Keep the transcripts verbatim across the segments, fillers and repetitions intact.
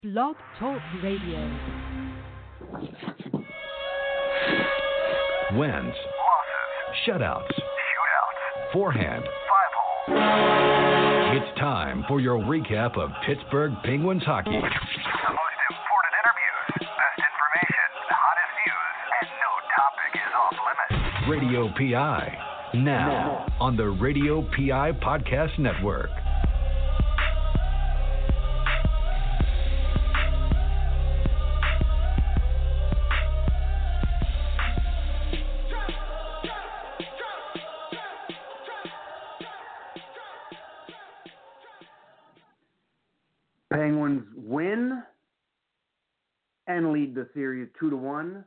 Blog Talk Radio. Wins, losses, shutouts, shootouts, forehand, five hole. It's time for your recap of Pittsburgh Penguins hockey. The most important interviews, best information, hottest news, and no topic is off limits. Radio P I, now on the Radio P I Podcast Network. Penguins win and lead the series two to one.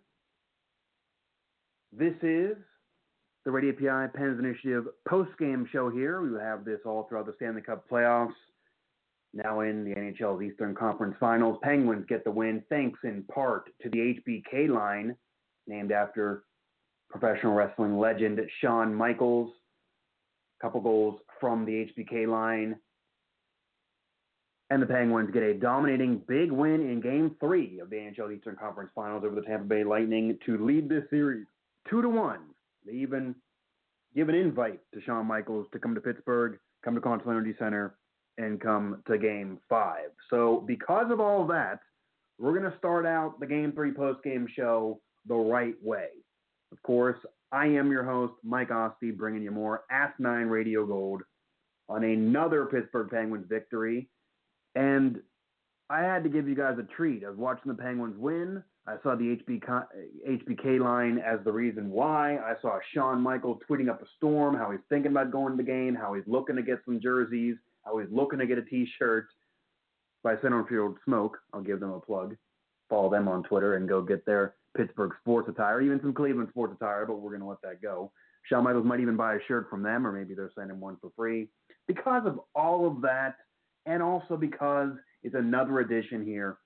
This is the Radio P I Pens Initiative post-game show here. We will have this all throughout the Stanley Cup playoffs. Now in the N H L's Eastern Conference Finals, Penguins get the win thanks in part to the H B K line, named after professional wrestling legend Shawn Michaels. A couple goals from the H B K line. And the Penguins get a dominating big win in Game three of the N H L Eastern Conference Finals over the Tampa Bay Lightning to lead this series two to one. They even give an invite to Shawn Michaels to come to Pittsburgh, come to Continental Energy Center, and come to Game five. So because of all that, we're going to start out the Game three post-game show the right way. Of course, I am your host, Mike Oste, bringing you more Ask nine Radio Gold on another Pittsburgh Penguins victory. And I had to give you guys a treat. I was watching the Penguins win. I saw the H B K, H B K line as the reason why. I saw Shawn Michaels tweeting up a storm, how he's thinking about going to the game, how he's looking to get some jerseys, how he's looking to get a T-shirt by Centerfield Smoke. I'll give them a plug. Follow them on Twitter and go get their Pittsburgh sports attire, even some Cleveland sports attire, but we're going to let that go. Shawn Michaels might even buy a shirt from them, or maybe they're sending one for free. Because of all of that, and also because it's another edition here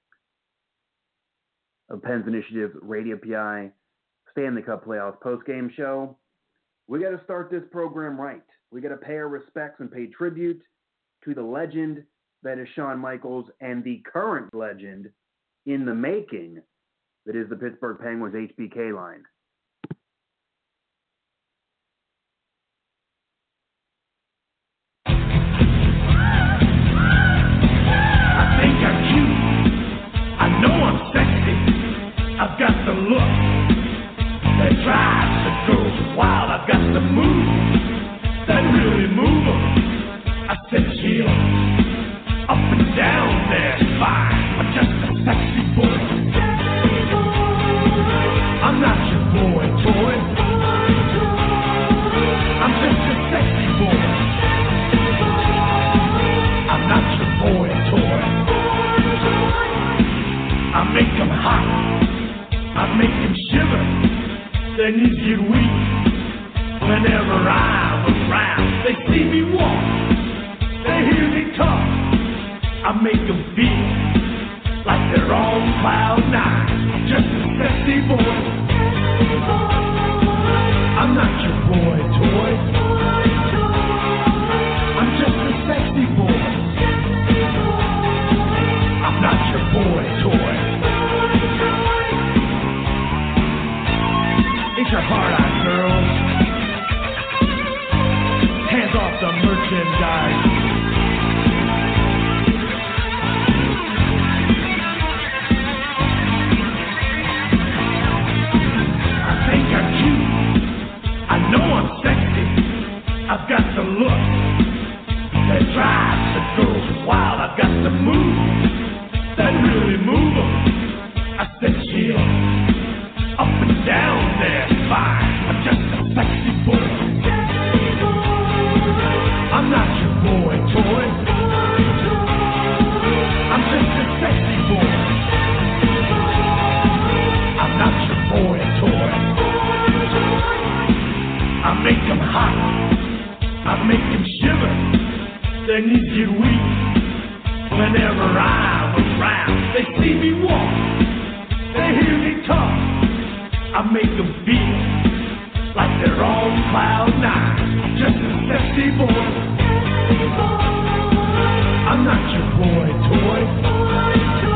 of Pens Initiative Radio P I Stanley Cup Playoffs post-game show, we got to start this program right. We got to pay our respects and pay tribute to the legend that is Shawn Michaels and the current legend in the making that is the Pittsburgh Penguins H B K line. I've got the look that drives the girls wild. I've got the moves that really move them. I said chill, up and down there's fine. I'm just a sexy boy. I'm not your boy toy. I'm just a sexy boy. I'm not your boy toy. I make them hot. I make them shiver, their knees get weak. Whenever I'm around, they see me walk, they hear me talk. I make them feel like they're on cloud nine. Just a sexy boy. I'm not your boy toy. I'm just a sexy boy. I'm not your boy toy. It's your heart out, girls. Hands off the merchandise. I think I'm cute. I know I'm sexy. I've got the look that drives the girls wild. I've got the moves that really move them. I said chill. Up and down there, fine. I'm just a sexy boy. I'm not your boy toy. I'm just a sexy boy. I'm not your boy toy. I make them hot. I make them shiver. Their knees get weak. Whenever I'm around, they see me walk. They hear me talk. I make them feel like they're on cloud nine. Just a sexy boy. I'm not your boy toy.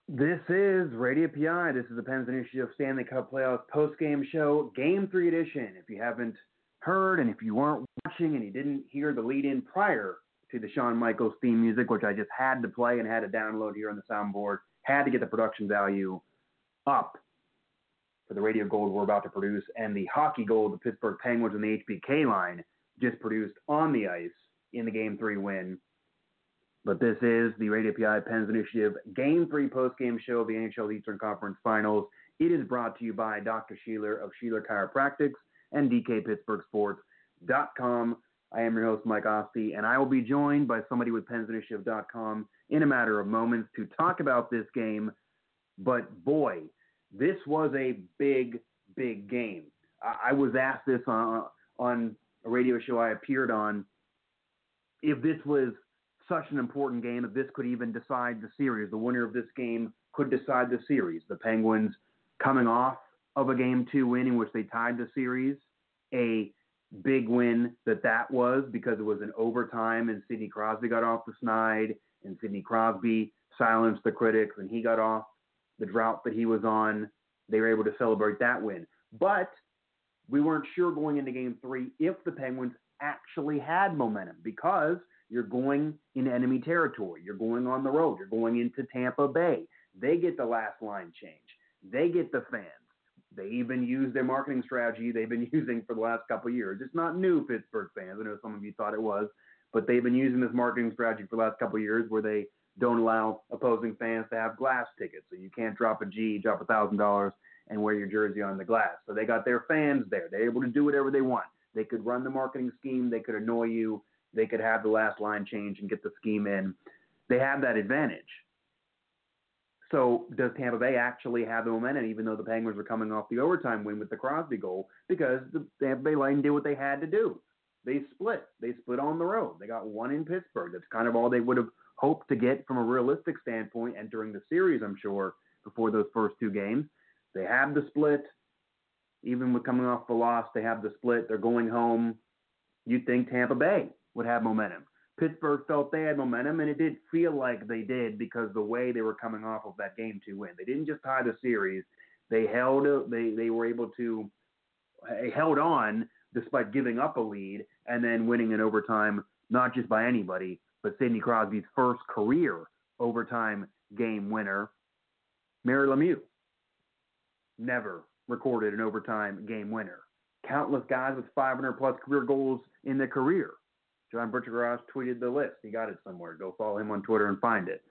This is Radio P I. This is the Pens Initiative Stanley Cup Playoffs post-game show, Game three edition. If you haven't heard and if you weren't watching and you didn't hear the lead-in prior to the Shawn Michaels theme music, which I just had to play and had to download here on the soundboard, had to get the production value up for the radio gold we're about to produce, and the hockey gold the Pittsburgh Penguins and the H B K line just produced on the ice in the Game three win. But this is the Radio P I Pens Initiative Game three post-game show of the N H L Eastern Conference Finals. It is brought to you by Doctor Sheeler of Sheeler Chiropractics and D K Pittsburgh Sports dot com. I am your host, Mike Osti, and I will be joined by somebody with Pens Initiative dot com in a matter of moments to talk about this game. But boy, this was a big, big game. I, I was asked this on, on a radio show I appeared on, if this was such an important game that this could even decide the series. The winner of this game could decide the series. The Penguins coming off of a game two win in which they tied the series, a big win that that was because it was an overtime and Sidney Crosby got off the snide and Sidney Crosby silenced the critics and he got off the drought that he was on. They were able to celebrate that win. But we weren't sure going into game three if the Penguins actually had momentum because you're going in enemy territory. You're going on the road. You're going into Tampa Bay. They get the last line change. They get the fans. They even use their marketing strategy they've been using for the last couple of years. It's not new, Pittsburgh fans. I know some of you thought it was, but they've been using this marketing strategy for the last couple of years where they don't allow opposing fans to have glass tickets. So you can't drop a G, drop one thousand dollars, and wear your jersey on the glass. So they got their fans there. They're able to do whatever they want. They could run the marketing scheme. They could annoy you. They could have the last line change and get the scheme in. They have that advantage. So does Tampa Bay actually have the momentum, even though the Penguins were coming off the overtime win with the Crosby goal? Because the Tampa Bay Lightning did what they had to do. They split. They split on the road. They got one in Pittsburgh. That's kind of all they would have hoped to get from a realistic standpoint entering the series, I'm sure, before those first two games. They have the split. Even with coming off the loss, they have the split. They're going home. You'd think Tampa Bay would have momentum. Pittsburgh felt they had momentum, and it did feel like they did because the way they were coming off of that game two win. They didn't just tie the series. They held. They they were able to they held on despite giving up a lead and then winning in overtime, not just by anybody, but Sidney Crosby's first career overtime game winner. Mario Lemieux never recorded an overtime game winner. Countless guys with five hundred plus career goals in their career. John Butchergrass tweeted the list. He got it somewhere. Go follow him on Twitter and find it.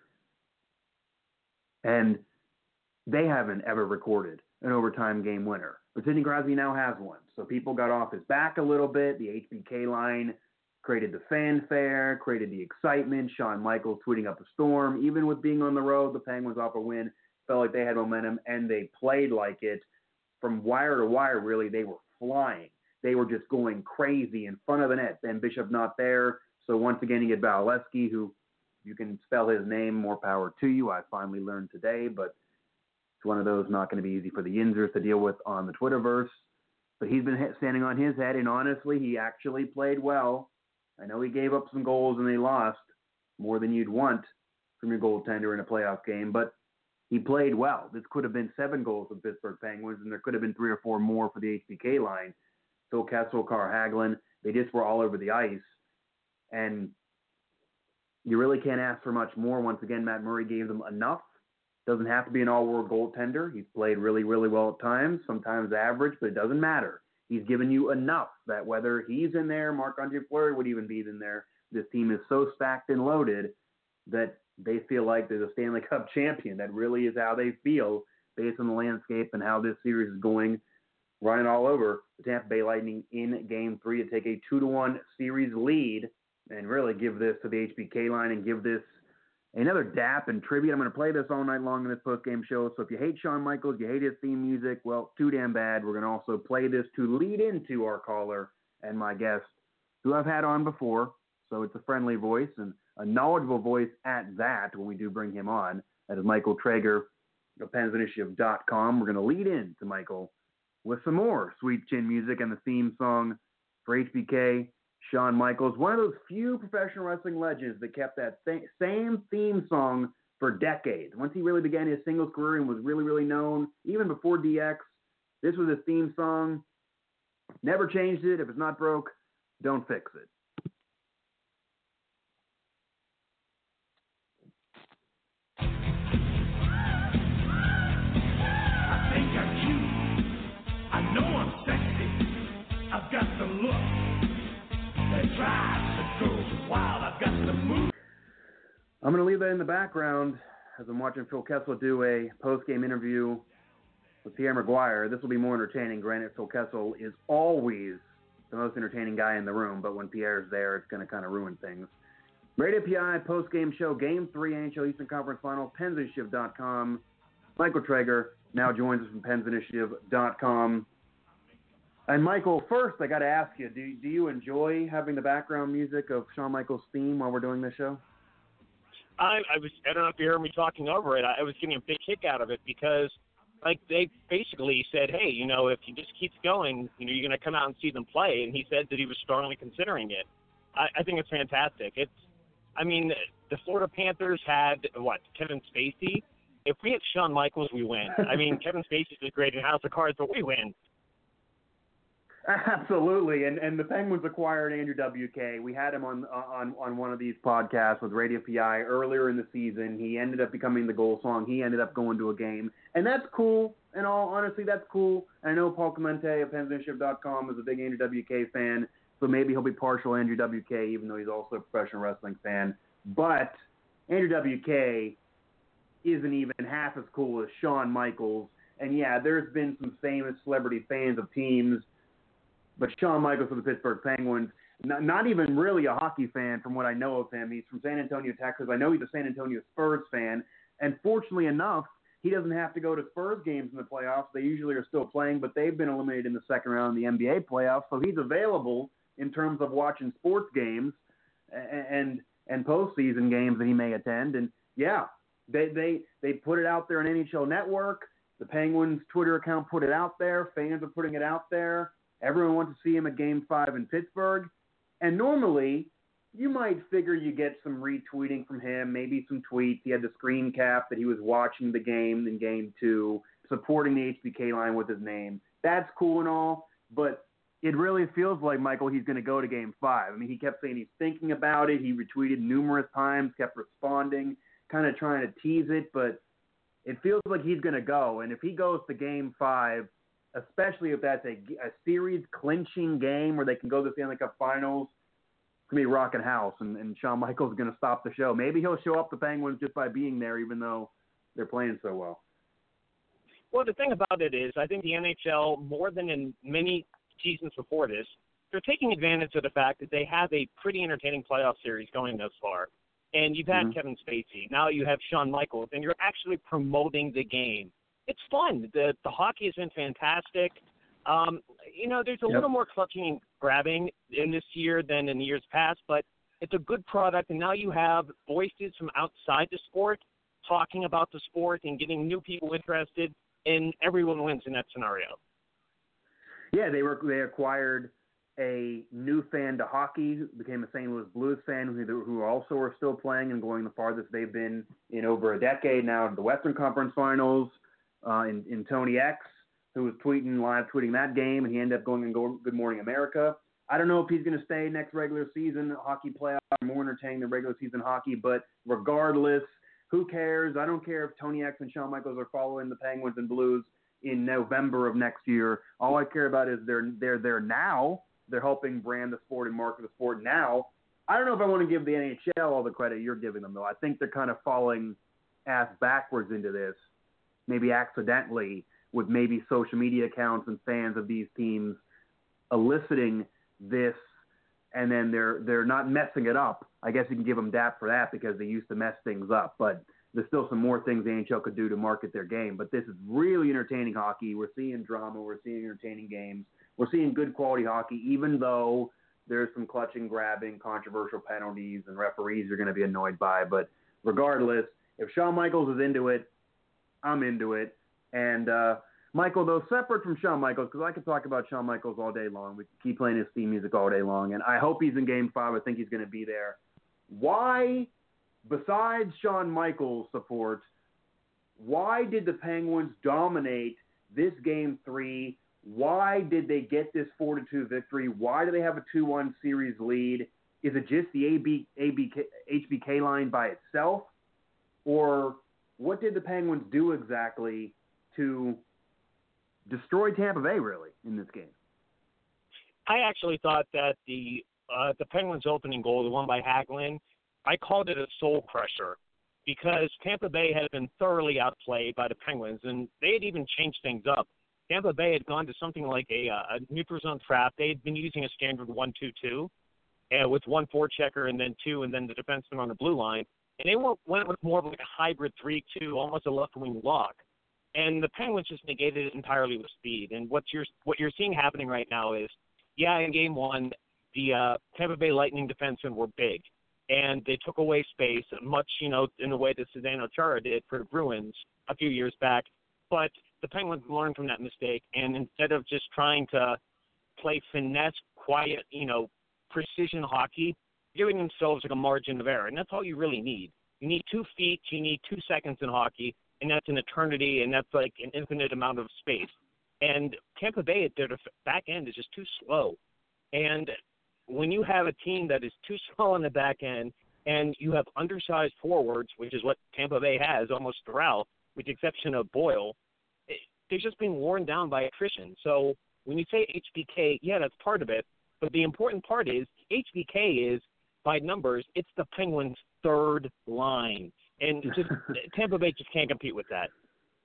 And they haven't ever recorded an overtime game winner. But Sidney Crosby now has one. So people got off his back a little bit. The H B K line created the fanfare, created the excitement. Shawn Michaels tweeting up a storm. Even with being on the road, the Penguins off a win, felt like they had momentum, and they played like it. From wire to wire, really, they were flying. They were just going crazy in front of the net. Ben Bishop not there. So once again, you get Vasilevsky, who you can spell his name, more power to you. I finally learned today, but it's one of those not going to be easy for the Yinzers to deal with on the Twitterverse. But he's been standing on his head, and honestly, he actually played well. I know he gave up some goals and they lost more than you'd want from your goaltender in a playoff game, but he played well. This could have been seven goals for the Pittsburgh Penguins, and there could have been three or four more for the H B K line. Phil Kessel, Carl Hagelin, they just were all over the ice. And you really can't ask for much more. Once again, Matt Murray gave them enough. Doesn't have to be an all-world goaltender. He's played really, really well at times, sometimes average, but it doesn't matter. He's given you enough that whether he's in there, Marc-Andre Fleury would even be in there, this team is so stacked and loaded that they feel like they're the Stanley Cup champion. That really is how they feel based on the landscape and how this series is going. Running all over the Tampa Bay Lightning in game three to take a two to one series lead and really give this to the H B K line and give this another dap and tribute. I'm going to play this all night long in this post-game show. So if you hate Shawn Michaels, you hate his theme music, well, too damn bad. We're going to also play this to lead into our caller and my guest, who I've had on before. So it's a friendly voice and a knowledgeable voice at that when we do bring him on. That is Michael Traeger of Pens Initiative dot com. We're going to lead into Michael with some more Sweet Chin music and the theme song for H B K, Shawn Michaels, one of those few professional wrestling legends that kept that th- same theme song for decades. Once he really began his singles career and was really, really known, even before D X, this was his theme song. Never changed it. If it's not broke, don't fix it. I think I'm cute. I know I'm sexy. I've got the look that drives the girls wild. I've got the move. I'm going to leave that in the background as I'm watching Phil Kessel do a post-game interview with Pierre Maguire. This will be more entertaining. Granted, Phil Kessel is always the most entertaining guy in the room, but when Pierre's there, it's going to kind of ruin things. Radio P I post-game show, Game three N H L Eastern Conference Finals, Pens Initiative dot com. Michael Traeger now joins us from Pens Initiative dot com. And Michael, first, I got to ask you, do, do you enjoy having the background music of Shawn Michaels' theme while we're doing this show? I, I was I don't know if you heard me talking over it. I, I was getting a big kick out of it because, like, they basically said, hey, you know, if he just keeps going, you know, you're going to come out and see them play. And he said that he was strongly considering it. I, I think it's fantastic. It's, I mean, the Florida Panthers had, what, Kevin Spacey? If we had Shawn Michaels, we win. I mean, Kevin Spacey's is great in House of Cards, but we win. Absolutely, and and the Penguins acquired Andrew W K. We had him on on on one of these podcasts with Radio P I earlier in the season. He ended up becoming the goal song. He ended up going to a game, and that's cool. In all honesty, that's cool. And I know Paul Clemente of Pens Initiative dot com is a big Andrew W K fan, so maybe he'll be partial Andrew W K, even though he's also a professional wrestling fan. But Andrew W K isn't even half as cool as Shawn Michaels. And yeah, there's been some famous celebrity fans of teams. But Shawn Michaels for the Pittsburgh Penguins, not, not even really a hockey fan from what I know of him. He's from San Antonio, Texas. I know he's a San Antonio Spurs fan. And fortunately enough, he doesn't have to go to Spurs games in the playoffs. They usually are still playing, but they've been eliminated in the second round of the N B A playoffs. So he's available in terms of watching sports games and and, and postseason games that he may attend. And, yeah, they, they, they put it out there on N H L Network. The Penguins Twitter account put it out there. Fans are putting it out there. Everyone wants to see him at Game five in Pittsburgh. And normally, you might figure you get some retweeting from him, maybe some tweets. He had the screen cap that he was watching the game in Game two, supporting the H B K line with his name. That's cool and all, but it really feels like, Michael, he's going to go to Game five. I mean, he kept saying he's thinking about it. He retweeted numerous times, kept responding, kind of trying to tease it, but it feels like he's going to go. And if he goes to Game five, especially if that's a, a series-clinching game where they can go to the Stanley Cup Finals, it's going to be rocking house, and, and Shawn Michaels is going to stop the show. Maybe he'll show up the Penguins just by being there, even though they're playing so well. Well, the thing about it is, I think the N H L, more than in many seasons before this, they're taking advantage of the fact that they have a pretty entertaining playoff series going thus far. And you've had mm-hmm. Kevin Spacey. Now you have Shawn Michaels, and you're actually promoting the game. It's fun. The the hockey has been fantastic. Um, you know, there's a yep. little more clutching and grabbing in this year than in the years past, but it's a good product. And now you have voices from outside the sport talking about the sport and getting new people interested, and everyone wins in that scenario. Yeah, they were they acquired a new fan to hockey, became a Saint Louis Blues fan who, who also are still playing and going the farthest they've been in over a decade now to the Western Conference Finals. Uh, in, in Tony X, who was tweeting, live tweeting that game, and he ended up going and go Good Morning America. I don't know if he's going to stay next regular season. Hockey playoffs are more entertaining than regular season hockey, but regardless, who cares? I don't care if Tony X and Shawn Michaels are following the Penguins and Blues in November of next year. All I care about is they're they're there now. They're helping brand the sport and market the sport now. I don't know if I want to give the N H L all the credit you're giving them, though. I think they're kind of falling ass backwards into this. Maybe accidentally, with maybe social media accounts and fans of these teams eliciting this, and then they're they're not messing it up. I guess you can give them dap for that because they used to mess things up. But there's still some more things the N H L could do to market their game. But this is really entertaining hockey. We're seeing drama. We're seeing entertaining games. We're seeing good quality hockey, even though there's some clutching, grabbing, controversial penalties, and referees you're going to be annoyed by. But regardless, if Shawn Michaels is into it, I'm into it. And, uh, Michael, though, separate from Shawn Michaels, because I could talk about Shawn Michaels all day long. We could keep playing his theme music all day long. And I hope he's in Game five. I think he's going to be there. Why besides Shawn Michaels' support, why did the Penguins dominate this game three? Why did they get this four to two victory? Why do they have a two one series lead? Is it just the A B, A B K, H B K line by itself? Or what did the Penguins do exactly to destroy Tampa Bay, really, in this game? I actually thought that the uh, the Penguins' opening goal, the one by Hagelin, I called it a soul crusher because Tampa Bay had been thoroughly outplayed by the Penguins, and they had even changed things up. Tampa Bay had gone to something like a, a neutral zone trap. They had been using a standard one two two uh, with one forechecker and then two, and then the defenseman on the blue line. And they went, went with more of like a hybrid three two, almost a left-wing lock. And the Penguins just negated it entirely with speed. And what you're what you're seeing happening right now is, yeah, in game one, the uh, Tampa Bay Lightning defensemen were big, and they took away space, much, you know, in the way that Zdeno Chara did for the Bruins a few years back. But the Penguins learned from that mistake, and instead of just trying to play finesse, quiet, you know, precision hockey, giving themselves like a margin of error. And that's all you really need. You need two feet, you need two seconds in hockey, and that's an eternity, and that's like an infinite amount of space. And Tampa Bay at their back end is just too slow. And when you have a team that is too slow on the back end, and you have undersized forwards, which is what Tampa Bay has almost throughout, with the exception of Boyle, it, they're just being worn down by attrition. So when you say H B K, yeah, that's part of it. But the important part is H B K is, by numbers, it's the Penguins' third line. And just Tampa Bay just can't compete with that.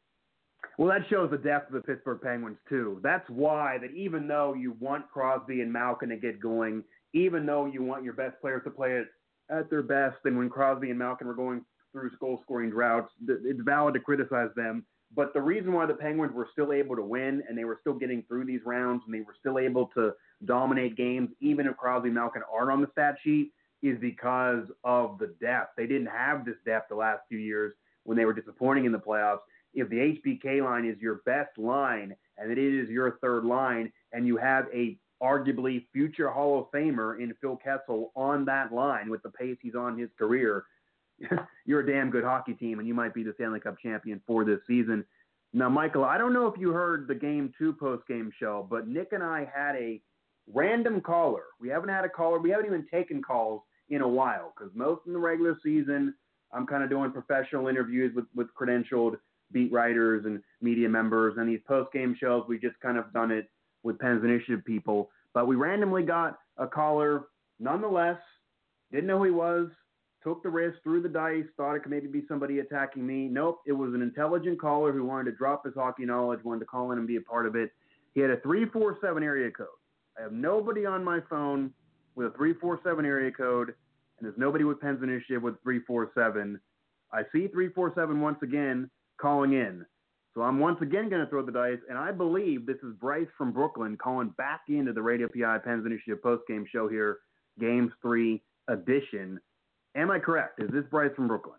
Well, that shows the depth of the Pittsburgh Penguins, too. That's why that even though you want Crosby and Malkin to get going, even though you want your best players to play it at their best, and when Crosby and Malkin were going through goal-scoring droughts, it's valid to criticize them. But the reason why the Penguins were still able to win and they were still getting through these rounds and they were still able to dominate games, even if Crosby and Malkin aren't on the stat sheet, is because of the depth. They didn't have this depth the last few years when they were disappointing in the playoffs. If the H B K line is your best line and it is your third line and you have a arguably future Hall of Famer in Phil Kessel on that line with the pace he's on his career, you're a damn good hockey team and you might be the Stanley Cup champion for this season. Now, Michael, I don't know if you heard the Game two post-game show, but Nick and I had a random caller. We haven't had a caller. We haven't even taken calls in a while because most in the regular season, I'm kind of doing professional interviews with, with credentialed beat writers and media members, and these post-game shows, we just kind of done it with Pens Initiative people. But we randomly got a caller nonetheless, didn't know who he was, took the risk, threw the dice, thought it could maybe be somebody attacking me. Nope, it was an intelligent caller who wanted to drop his hockey knowledge, wanted to call in and be a part of it. He had a three four seven area code. I have nobody on my phone with a three four seven area code, and there's nobody with Pens Initiative with three four seven. I see three four seven once again calling in. So I'm once again going to throw the dice, and I believe this is Bryce from Brooklyn calling back into the Radio P I Pens Initiative postgame show here, Games three edition. Am I correct? Is this Bryce from Brooklyn?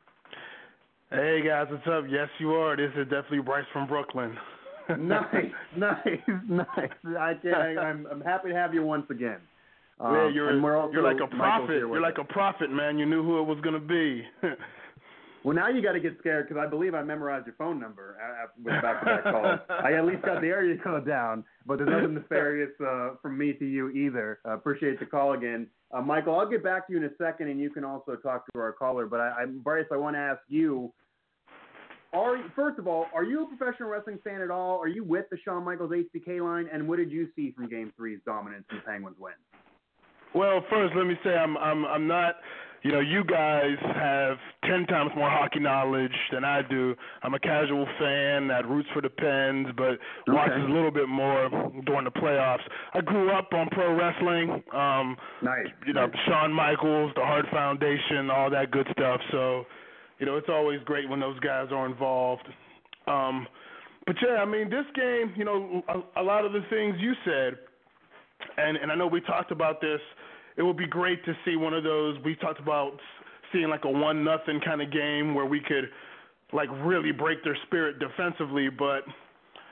Hey, guys, what's up? Yes, you are. This is definitely Bryce from Brooklyn. Nice, nice, nice. I can, I, I'm, I'm happy to have you once again. Um, yeah, you're, also, you're like a prophet. You're like us. a prophet, man. You knew who it was going to be. Well, now you got to get scared because I believe I memorized your phone number with back-to-back calls. I at least got the area code down, but there's nothing nefarious uh, from me to you either. Uh, appreciate the call again. Uh, Michael, I'll get back to you in a second, and you can also talk to our caller. But, I, I, Bryce, I want to ask you, are first of all, are you a professional wrestling fan at all? Are you with the Shawn Michaels H B K line? And what did you see from Game three's dominance and Penguins win? Well, first, let me say I'm I'm I'm not – you know, you guys have ten times more hockey knowledge than I do. I'm a casual fan that roots for the Pens, but okay. watches a little bit more during the playoffs. I grew up on pro wrestling. Um, nice. You know, nice. Shawn Michaels, the Hart Foundation, all that good stuff. So, you know, it's always great when those guys are involved. Um, but, yeah, I mean, this game, you know, a, a lot of the things you said, and, and I know we talked about this, it would be great to see one of those. We talked about seeing like a one nothing kind of game where we could like really break their spirit defensively. But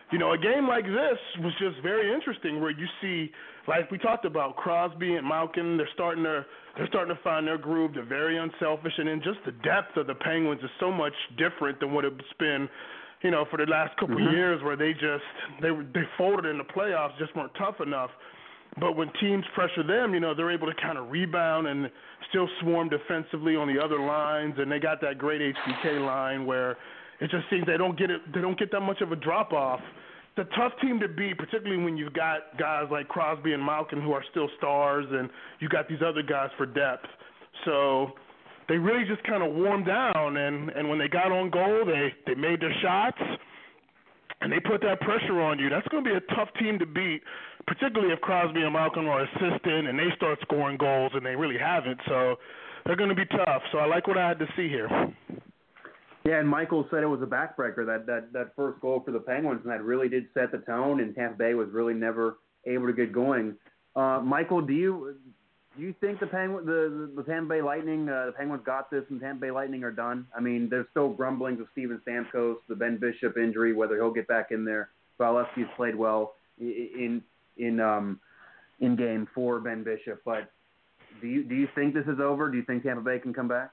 you know, a game like this was just very interesting where you see, like we talked about, Crosby and Malkin, they're starting to they're starting to find their groove. They're very unselfish, and then just the depth of the Penguins is so much different than what it's been, you know, for the last couple mm-hmm. of years where they just they they folded in the playoffs, just weren't tough enough. But when teams pressure them, you know, they're able to kind of rebound and still swarm defensively on the other lines, and they got that great H B K line where it just seems they don't get it. They don't get that much of a drop off. It's a tough team to beat, particularly when you've got guys like Crosby and Malkin who are still stars, and you got these other guys for depth. So they really just kind of warmed down, and, and when they got on goal, they, they made their shots, and they put that pressure on you. That's going to be a tough team to beat, particularly if Crosby and Malkin are assistant and they start scoring goals, and they really haven't. So they're going to be tough. So I like what I had to see here. Yeah, and Michael said it was a backbreaker, that, that, that first goal for the Penguins, and that really did set the tone, and Tampa Bay was really never able to get going. Uh, Michael, do you do you think the Penguin, the, the Tampa Bay Lightning, uh, the Penguins got this and Tampa Bay Lightning are done? I mean, there's still grumblings of Steven Stamkos, the Ben Bishop injury, whether he'll get back in there. Vasilevsky's played well in in um, in game for Ben Bishop, but do you do you think this is over? Do you think Tampa Bay can come back?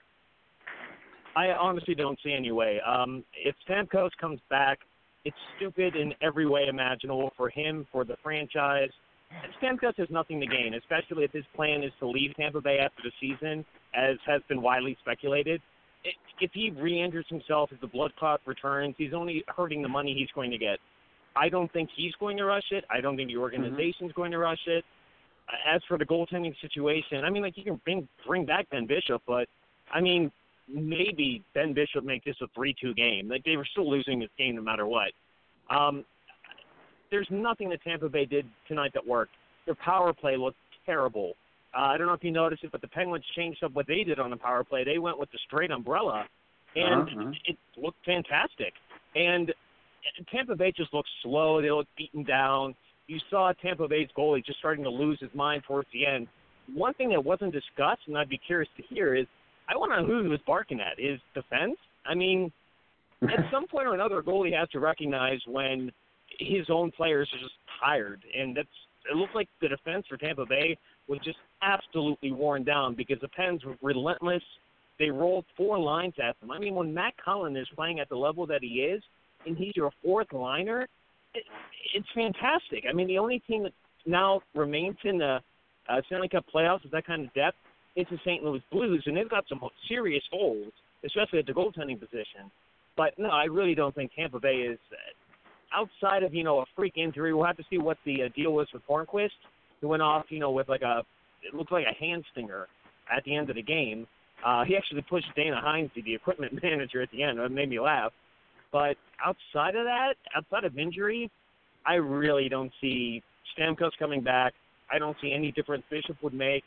I honestly don't see any way. Um, if Stamkos comes back, it's stupid in every way imaginable for him, for the franchise. Stamkos has nothing to gain, especially if his plan is to leave Tampa Bay after the season, as has been widely speculated. If he re-injures himself, if the blood clot returns, he's only hurting the money he's going to get. I don't think he's going to rush it. I don't think the organization's mm-hmm. going to rush it. As for the goaltending situation, I mean, like, you can bring, bring back Ben Bishop, but, I mean, maybe Ben Bishop make this a three two game. Like, they were still losing this game no matter what. Um, there's nothing that Tampa Bay did tonight that worked. Their power play looked terrible. Uh, I don't know if you noticed it, but the Penguins changed up what they did on the power play. They went with the straight umbrella, and uh-huh. it, it looked fantastic. And Tampa Bay just looked slow. They looked beaten down. You saw Tampa Bay's goalie just starting to lose his mind towards the end. One thing that wasn't discussed, and I'd be curious to hear, is I want to know who he was barking at. His defense? I mean, at some point or another, a goalie has to recognize when his own players are just tired. And that's it looked like the defense for Tampa Bay was just absolutely worn down because the Pens were relentless. They rolled four lines at them. I mean, when Matt Cullen is playing at the level that he is, and he's your fourth liner, it, it's fantastic. I mean, the only team that now remains in the uh, Stanley Cup playoffs with that kind of depth, it's the Saint Louis Blues, and they've got some serious holes, especially at the goaltending position. But, no, I really don't think Tampa Bay is uh, outside of, you know, a freak injury. We'll have to see what the uh, deal was with Hornquist, who went off, you know, with like a – it looked like a hand stinger at the end of the game. Uh, he actually pushed Dana Heinze, the equipment manager, at the end. It made me laugh. But outside of that, outside of injury, I really don't see Stamkos coming back. I don't see any difference Bishop would make.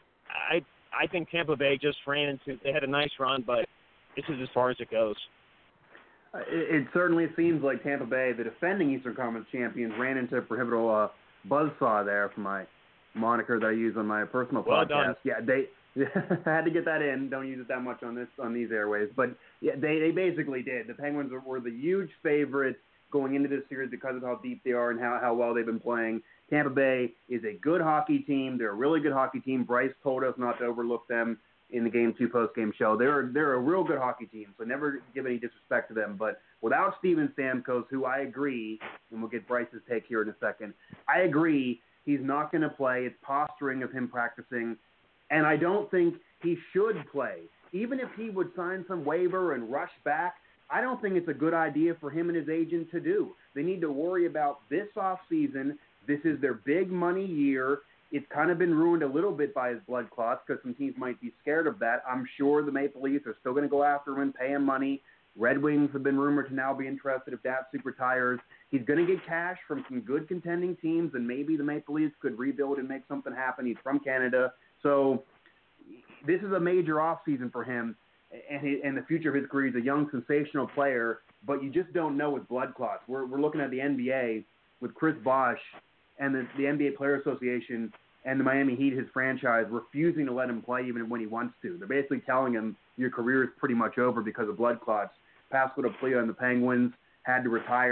I I think Tampa Bay just ran into – they had a nice run, but this is as far as it goes. It, it certainly seems like Tampa Bay, the defending Eastern Conference champions, ran into a prohibital uh, buzzsaw there for my moniker that I use on my personal well podcast. Done. Yeah, they I had to get that in. Don't use it that much on this on these airways, but yeah, they they basically did. The Penguins were, were the huge favorites going into this series because of how deep they are and how, how well they've been playing. Tampa Bay is a good hockey team. They're a really good hockey team. Bryce told us not to overlook them in the Game two postgame show. They're they're a real good hockey team, so never give any disrespect to them. But without Steven Stamkos, who I agree, and we'll get Bryce's take here in a second, I agree he's not going to play. It's posturing of him practicing, and I don't think he should play. Even if he would sign some waiver and rush back, I don't think it's a good idea for him and his agent to do. They need to worry about this offseason. This is their big money year. It's kind of been ruined a little bit by his blood clots because some teams might be scared of that. I'm sure the Maple Leafs are still going to go after him and pay him money. Red Wings have been rumored to now be interested if Datsyuk retires. He's going to get cash from some good contending teams, and maybe the Maple Leafs could rebuild and make something happen. He's from Canada. So this is a major offseason for him and, he, and the future of his career. He's a young, sensational player, but you just don't know with blood clots. We're, we're looking at the N B A with Chris Bosh and the, the N B A Player Association and the Miami Heat, his franchise, refusing to let him play even when he wants to. They're basically telling him your career is pretty much over because of blood clots. Pascal Dupuis and the Penguins had to retire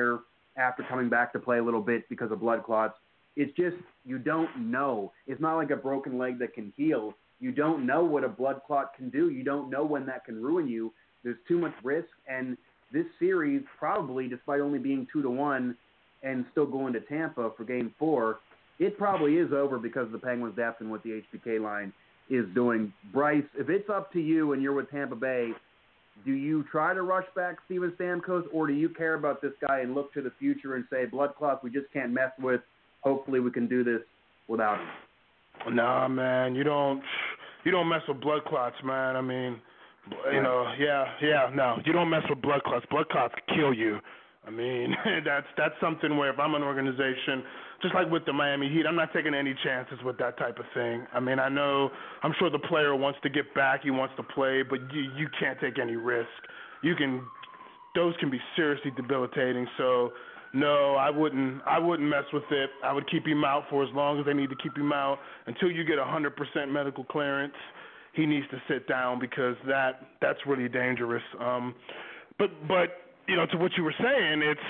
after coming back to play a little bit because of blood clots. It's just you don't know. It's not like a broken leg that can heal. You don't know what a blood clot can do. You don't know when that can ruin you. There's too much risk, and this series probably, despite only being two to one and still going to Tampa for Game Four, it probably is over because of the Penguins' depth and what the H B K line is doing. Bryce, if it's up to you and you're with Tampa Bay, do you try to rush back Steven Stamkos, or do you care about this guy and look to the future and say, blood clots we just can't mess with, hopefully we can do this without him? Nah, man, you don't you don't mess with blood clots, man. I mean, you know, yeah, yeah, no, you don't mess with blood clots. Blood clots kill you. I mean, that's that's something where if I'm an organization, just like with the Miami Heat, I'm not taking any chances with that type of thing. I mean, I know, I'm sure the player wants to get back, he wants to play, but you you can't take any risk. You can, those can be seriously debilitating. So, no, I wouldn't I wouldn't mess with it. I would keep him out for as long as they need to keep him out until you get one hundred percent medical clearance. He needs to sit down because that that's really dangerous. Um, but but. You know, to what you were saying, it's,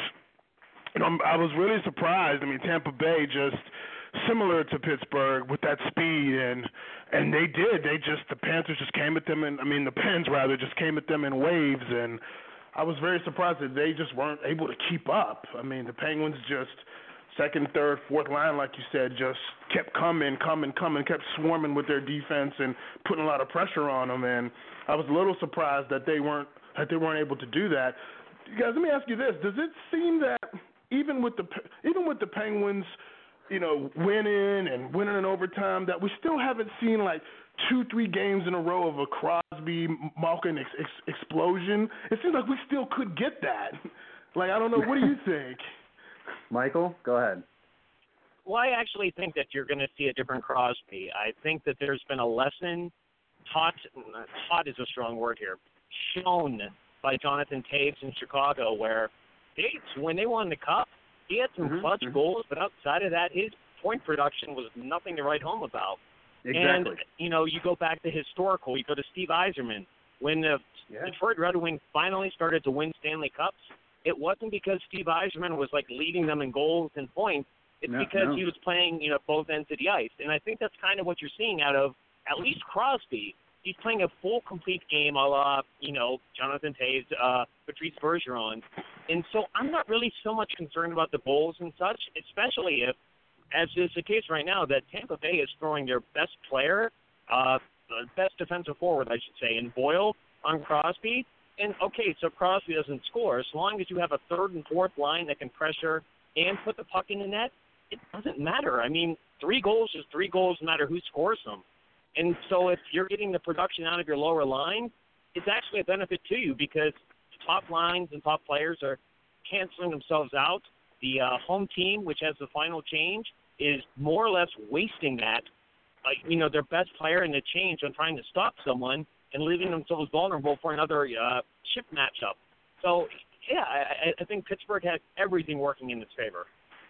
you know, I was really surprised. I mean, Tampa Bay just similar to Pittsburgh with that speed, and and they did. They just, the Panthers just came at them, and I mean, the Pens rather just came at them in waves, and I was very surprised that they just weren't able to keep up. I mean, the Penguins just second, third, fourth line, like you said, just kept coming, coming, coming, kept swarming with their defense and putting a lot of pressure on them, and I was a little surprised that they weren't that they weren't able to do that. Guys, let me ask you this: does it seem that even with the even with the Penguins, you know, winning and winning in overtime, that we still haven't seen like two, three games in a row of a Crosby Malkin ex- ex- explosion? It seems like we still could get that. Like, I don't know. What do you think? Michael, go ahead. Well, I actually think that you're going to see a different Crosby. I think that there's been a lesson taught. Taught is a strong word here. Shown by Jonathan Toews in Chicago, where Toews, when they won the Cup, he had some mm-hmm, clutch mm-hmm. goals, but outside of that, his point production was nothing to write home about. Exactly. And, you know, you go back to historical, you go to Steve Yzerman. When the yeah. Detroit Red Wings finally started to win Stanley Cups, it wasn't because Steve Yzerman was, like, leading them in goals and points. It's no, because no. he was playing, you know, both ends of the ice. And I think that's kind of what you're seeing out of at least Crosby. He's playing a full, complete game a la, you know, Jonathan Toews, uh, Patrice Bergeron. And so I'm not really so much concerned about the goals and such, especially if, as is the case right now, that Tampa Bay is throwing their best player, uh, best defensive forward, I should say, in Boyle on Crosby. And, okay, so Crosby doesn't score. As long as you have a third and fourth line that can pressure and put the puck in the net, it doesn't matter. I mean, three goals is three goals no matter who scores them. And so if you're getting the production out of your lower line, it's actually a benefit to you because top lines and top players are canceling themselves out. The uh, home team, which has the final change, is more or less wasting that, uh, you know, their best player in the change on trying to stop someone and leaving themselves vulnerable for another uh, chip matchup. So, yeah, I, I think Pittsburgh has everything working in its favor.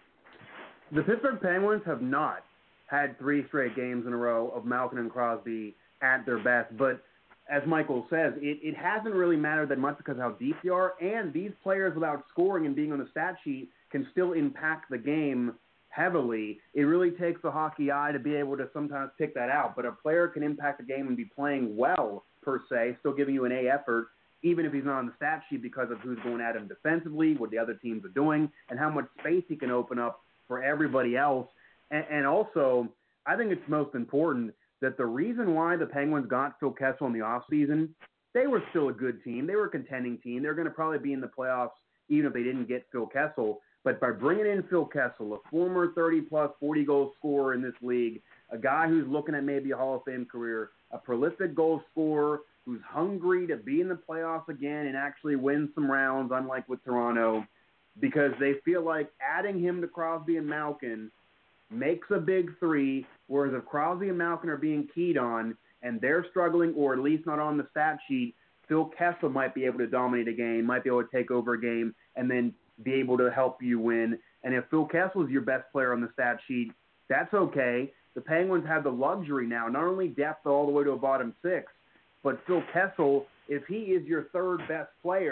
The Pittsburgh Penguins have not had three straight games in a row of Malkin and Crosby at their best. But as Michael says, it, it hasn't really mattered that much because of how deep they are. And these players, without scoring and being on the stat sheet, can still impact the game heavily. It really takes the hockey eye to be able to sometimes pick that out. But a player can impact the game and be playing well, per se, still giving you an A effort, even if he's not on the stat sheet because of who's going at him defensively, what the other teams are doing, and how much space he can open up for everybody else. And also, I think it's most important that the reason why the Penguins got Phil Kessel in the offseason, they were still a good team. They were a contending team. They're going to probably be in the playoffs even if they didn't get Phil Kessel. But by bringing in Phil Kessel, a former thirty-plus, forty-goal scorer in this league, a guy who's looking at maybe a Hall of Fame career, a prolific goal scorer who's hungry to be in the playoffs again and actually win some rounds, unlike with Toronto, because they feel like adding him to Crosby and Malkin makes a big three, whereas if Crosby and Malkin are being keyed on and they're struggling or at least not on the stat sheet, Phil Kessel might be able to dominate a game, might be able to take over a game, and then be able to help you win. And if Phil Kessel is your best player on the stat sheet, that's okay. The Penguins have the luxury now, not only depth all the way to a bottom six, but Phil Kessel, if he is your third best player,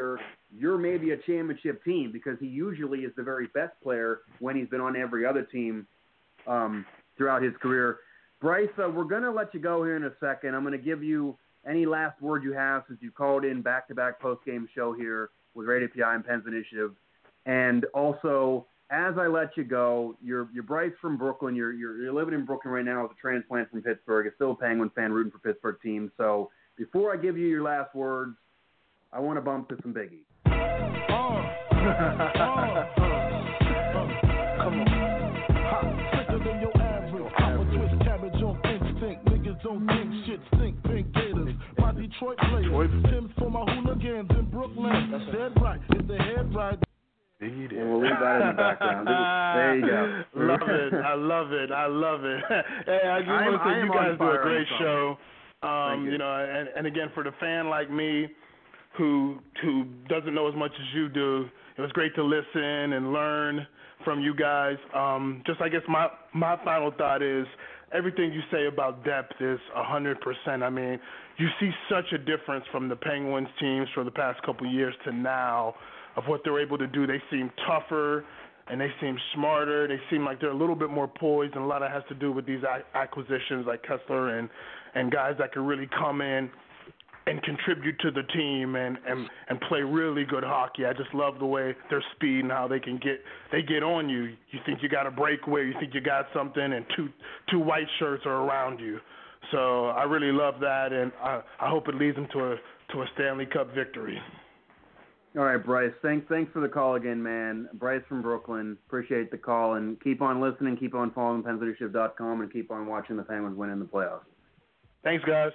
you're maybe a championship team because he usually is the very best player when he's been on every other team um, throughout his career. Bryce, uh, we're going to let you go here in a second. I'm going to give you any last word you have since you called in back-to-back post-game show here with Radio P I and Pens Initiative. And also, as I let you go, you're, you're Bryce from Brooklyn. You're, you're, you're living in Brooklyn right now as a transplant from Pittsburgh. You're still a Penguin fan rooting for Pittsburgh team. So before I give you your last words, I want to bump to some Biggie. Oh. oh. Come on. Hot, sicker than your average. I'm a twist cabbage on instinct. Niggas don't think shit stink. Pink Gators. My Detroit players. Tim's for my hooligans in Brooklyn. That's dead right. It's the head right. And we'll leave that in the background. There you go. Love it. I love it. I love it. Hey, I just I'm, want to say you guys do a great show. Um, you. you know, and, and again, for the fan like me who who doesn't know as much as you do, it was great to listen and learn from you guys. Um, just I guess my, my final thought is everything you say about depth is one hundred percent. I mean, you see such a difference from the Penguins teams for the past couple of years to now of what they're able to do. They seem tougher and they seem smarter. They seem like they're a little bit more poised, and a lot of it has to do with these acquisitions like Kessler and, and guys that can really come in and contribute to the team and, and, and play really good hockey. I just love the way their speed and how they can get they get on you. You think you got a breakaway, you think you got something, and two two white shirts are around you. So I really love that, and I, I hope it leads them to a to a Stanley Cup victory. All right, Bryce. Thanks, thanks for the call again, man. Bryce from Brooklyn. Appreciate the call, and keep on listening, keep on following Pens Leadership dot com, and keep on watching the Penguins win in the playoffs. Thanks, guys.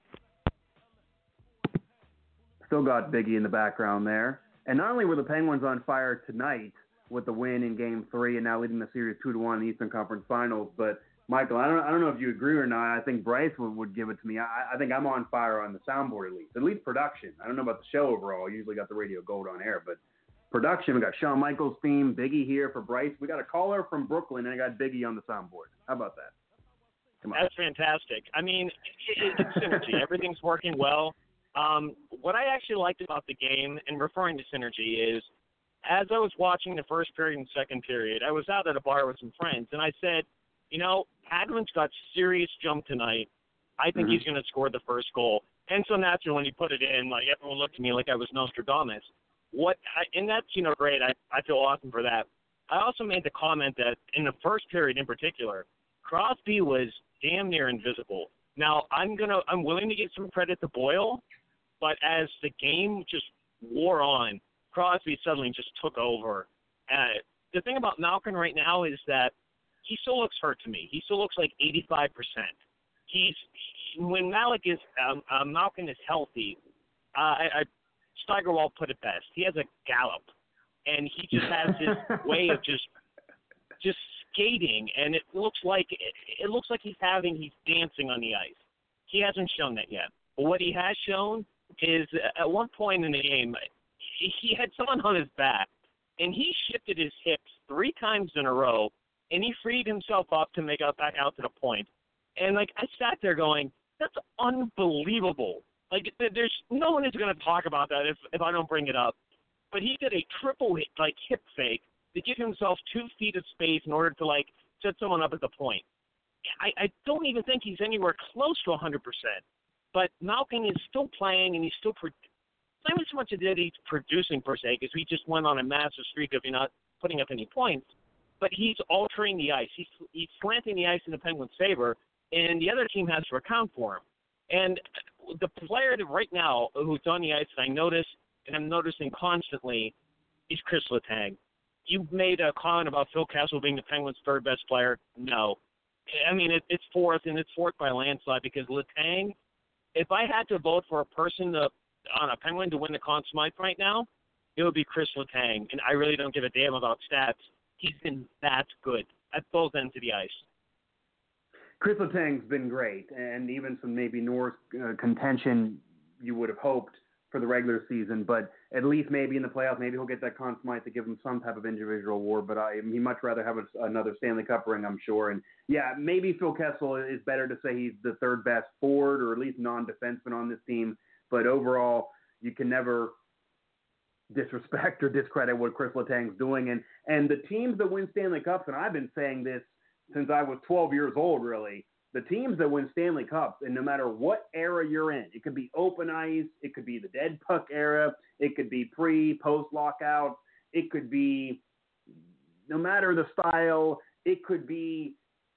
Still got Biggie in the background there. And not only were the Penguins on fire tonight with the win in Game Three and now leading the series two to one in the Eastern Conference Finals, but Michael, I don't, I don't know if you agree or not. I think Bryce would, would give it to me. I, I think I'm on fire on the soundboard at least, at least production. I don't know about the show overall. I usually got the radio gold on air, but production, we got Shawn Michaels' theme, Biggie here for Bryce. We got a caller from Brooklyn, and I got Biggie on the soundboard. How about that? Come on. That's fantastic. I mean, it, it's synergy. Everything's working well. Um, what I actually liked about the game, and referring to synergy, is as I was watching the first period and second period, I was out at a bar with some friends, and I said, you know, Hadwin's got serious jump tonight. I think mm-hmm. he's going to score the first goal. And so naturally, when he put it in, like everyone looked at me like I was Nostradamus. What, I, and that's, you know, great. I, I feel awesome for that. I also made the comment that in the first period in particular, Crosby was damn near invisible. Now, I'm gonna, I'm willing to give some credit to Boyle, but as the game just wore on, Crosby suddenly just took over. Uh, the thing about Malkin right now is that he still looks hurt to me. He still looks like eighty-five percent. He's when Malik is um, uh, Malkin is healthy. Uh, I, I Steigerwald put it best. He has a gallop, and he just has this way of just just skating, and it looks like it, it looks like he's having he's dancing on the ice. He hasn't shown that yet, but what he has shown is at one point in the game he had someone on his back, and he shifted his hips three times in a row. And he freed himself up to make it back out to the point. And, like, I sat there going, that's unbelievable. Like, there's no one is going to talk about that if, if I don't bring it up. But he did a triple, hit, like, hip fake to give himself two feet of space in order to, like, set someone up at the point. I, I don't even think he's anywhere close to one hundred percent. But Malkin is still playing, and he's still pro- – not even so much that he's producing, per se, because he just went on a massive streak of you not putting up any points. But he's altering the ice. He's, he's slanting the ice in the Penguins' favor, and the other team has to account for him. And the player that right now who's on the ice that I notice, and I'm noticing constantly, is Chris Letang. You made a comment about Phil Kessel being the Penguins' third-best player. No. I mean, it, it's fourth, and it's fourth by a landslide because Letang, if I had to vote for a person to, on a Penguin to win the Conn Smythe right now, it would be Chris Letang, and I really don't give a damn about stats. He's been that good at both ends of the ice. Chris Letang's been great, and even some maybe Norris uh, contention you would have hoped for the regular season, but at least maybe in the playoffs, maybe he'll get that Conn Smythe to give him some type of individual award, but I, he'd much rather have a, another Stanley Cup ring, I'm sure. And, yeah, maybe Phil Kessel is better to say he's the third best forward or at least non-defenseman on this team, but overall you can never disrespect or discredit what Chris Letang's doing. And, and the teams that win Stanley Cups, and I've been saying this since I was twelve years old, really, the teams that win Stanley Cups, and no matter what era you're in, it could be open ice, it could be the dead puck era, it could be pre, post lockout, it could be, no matter the style, it could be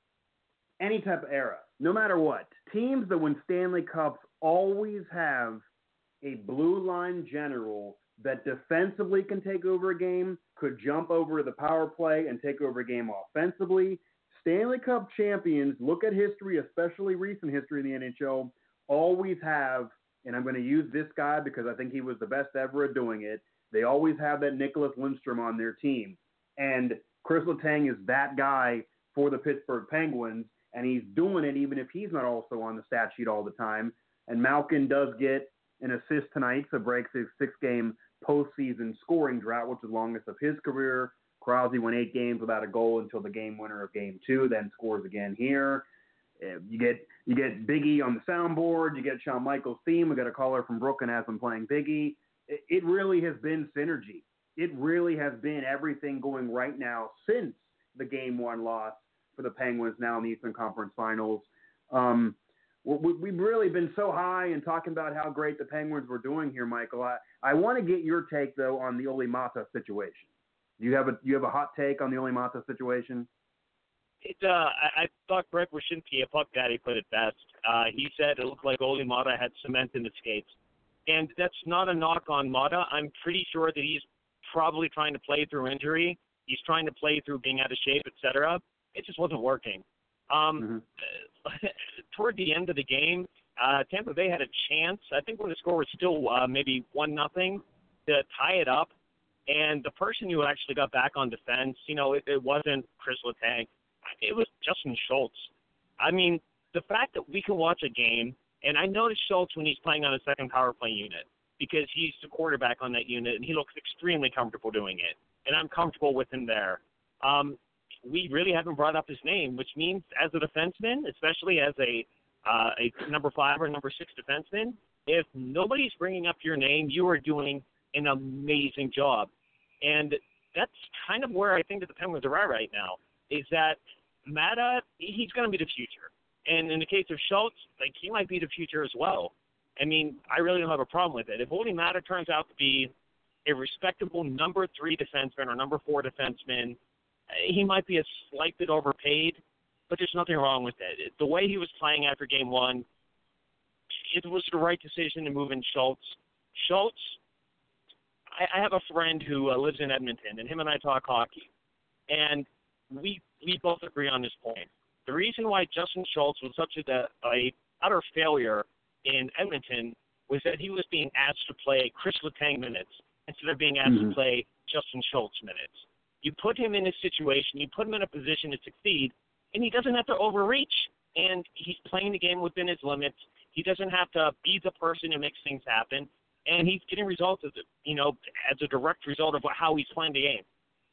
any type of era. No matter what, teams that win Stanley Cups always have a blue line general that defensively can take over a game, could jump over the power play and take over a game offensively. Stanley Cup champions, look at history, especially recent history in the N H L, always have, and I'm going to use this guy because I think he was the best ever at doing it, they always have that Nicholas Lindstrom on their team. And Chris Letang is that guy for the Pittsburgh Penguins, and he's doing it even if he's not also on the stat sheet all the time. And Malkin does get an assist tonight, so breaks his six-game postseason scoring drought, which is the longest of his career. Krause went eight games without a goal until the game winner of game two, then scores again here. You get you get Biggie on the soundboard. You get Shawn Michaels' theme. We got a caller from Brooklyn has been playing Biggie. It, it really has been synergy. It really has been everything going right now since the game one loss for the Penguins now in the Eastern Conference Finals. Um, we, we've really been so high and talking about how great the Penguins were doing here, Michael. I, I want to get your take, though, on the Olli Maatta situation. Do you have a do you have a hot take on the Olli Maatta situation? It, uh, I, I thought Greg Wyshynski, a puck daddy, put it best. Uh, he said it looked like Olli Maatta had cement in his skates. And that's not a knock on Maatta. I'm pretty sure that he's probably trying to play through injury. He's trying to play through being out of shape, et cetera. It just wasn't working. Um, mm-hmm. Toward the end of the game, uh, Tampa Bay had a chance. I think when the score was still uh, maybe one nothing to tie it up. And the person who actually got back on defense, you know, it, it wasn't Chris Letang. It was Justin Schultz. I mean, the fact that we can watch a game, and I noticed Schultz when he's playing on a second power play unit because he's the quarterback on that unit, and he looks extremely comfortable doing it. And I'm comfortable with him there. Um, we really haven't brought up his name, which means as a defenseman, especially as a uh, a number five or number six defenseman, if nobody's bringing up your name, you are doing an amazing job. And that's kind of where I think that the Penguins are at right now, is that Maatta, he's going to be the future. And in the case of Schultz, like, he might be the future as well. I mean, I really don't have a problem with it. If Olli Maatta turns out to be a respectable number three defenseman or number four defenseman, he might be a slight bit overpaid, but there's nothing wrong with it. The way he was playing after game one, it was the right decision to move in Schultz. Schultz, I, I have a friend who uh, lives in Edmonton, and him and I talk hockey. And we we both agree on this point. The reason why Justin Schultz was such a, a utter failure in Edmonton was that he was being asked to play Chris Letang minutes instead of being asked mm-hmm. to play Justin Schultz minutes. You put him in a situation, you put him in a position to succeed, and he doesn't have to overreach. And he's playing the game within his limits. He doesn't have to be the person who makes things happen. And he's getting results, as, you know, as a direct result of how he's playing the game.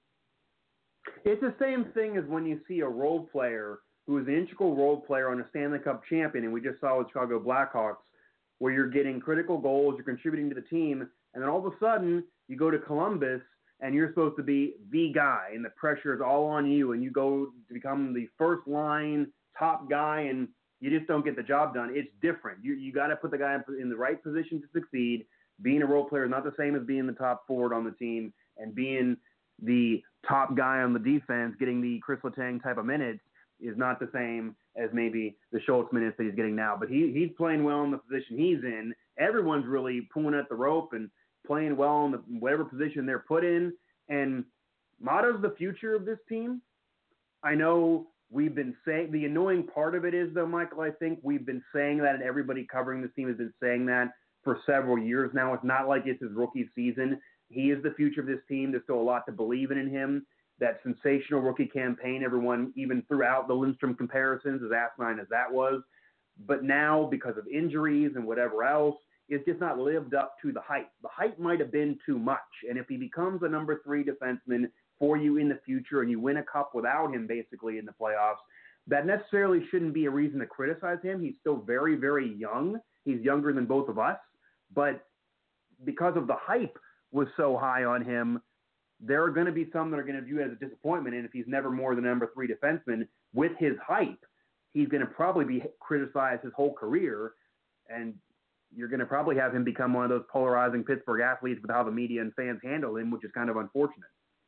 It's the same thing as when you see a role player who is an integral role player on a Stanley Cup champion, and we just saw with Chicago Blackhawks, where you're getting critical goals, you're contributing to the team, and then all of a sudden you go to Columbus and you're supposed to be the guy, and the pressure is all on you, and you go to become the first line top guy, and you just don't get the job done. It's different. You you got to put the guy in the right position to succeed. Being a role player is not the same as being the top forward on the team, and being the top guy on the defense, getting the Chris Letang type of minutes, is not the same as maybe the Schultz minutes that he's getting now. But he he's playing well in the position he's in. Everyone's really pulling at the rope and playing well in the, whatever position they're put in. And Maatta's the future of this team. I know we've been saying – the annoying part of it is, though, Michael, I think we've been saying that, and everybody covering this team has been saying that for several years now. It's not like it's his rookie season. He is the future of this team. There's still a lot to believe in in him. That sensational rookie campaign, everyone, even throughout the Lindstrom comparisons, as asinine as that was. But now, because of injuries and whatever else, it's just not lived up to the hype. The hype might have been too much. And if he becomes a number three defenseman for you in the future and you win a cup without him basically in the playoffs, that necessarily shouldn't be a reason to criticize him. He's still very, very young. He's younger than both of us. But because of the hype, was so high on him. There are going to be some that are going to view it as a disappointment, and if he's never more than number three defenseman with his hype, he's going to probably be criticized his whole career, and you're going to probably have him become one of those polarizing Pittsburgh athletes with how the media and fans handle him, which is kind of unfortunate.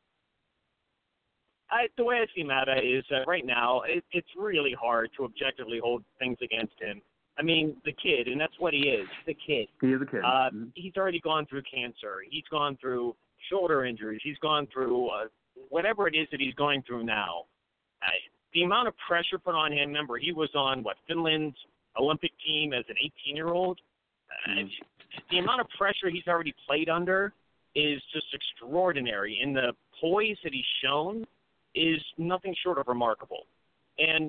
I, the way I see Mata is that right now it, it's really hard to objectively hold things against him. I mean, the kid, and that's what he is, the kid. He is a kid. Uh, mm-hmm. He's already gone through cancer. He's gone through shoulder injuries. He's gone through uh, whatever it is that he's going through now. Uh, the amount of pressure put on him, remember, he was on, what, Finland's Olympic team as an eighteen-year-old. Uh, mm-hmm. The amount of pressure he's already played under is just extraordinary, and the poise that he's shown is nothing short of remarkable. And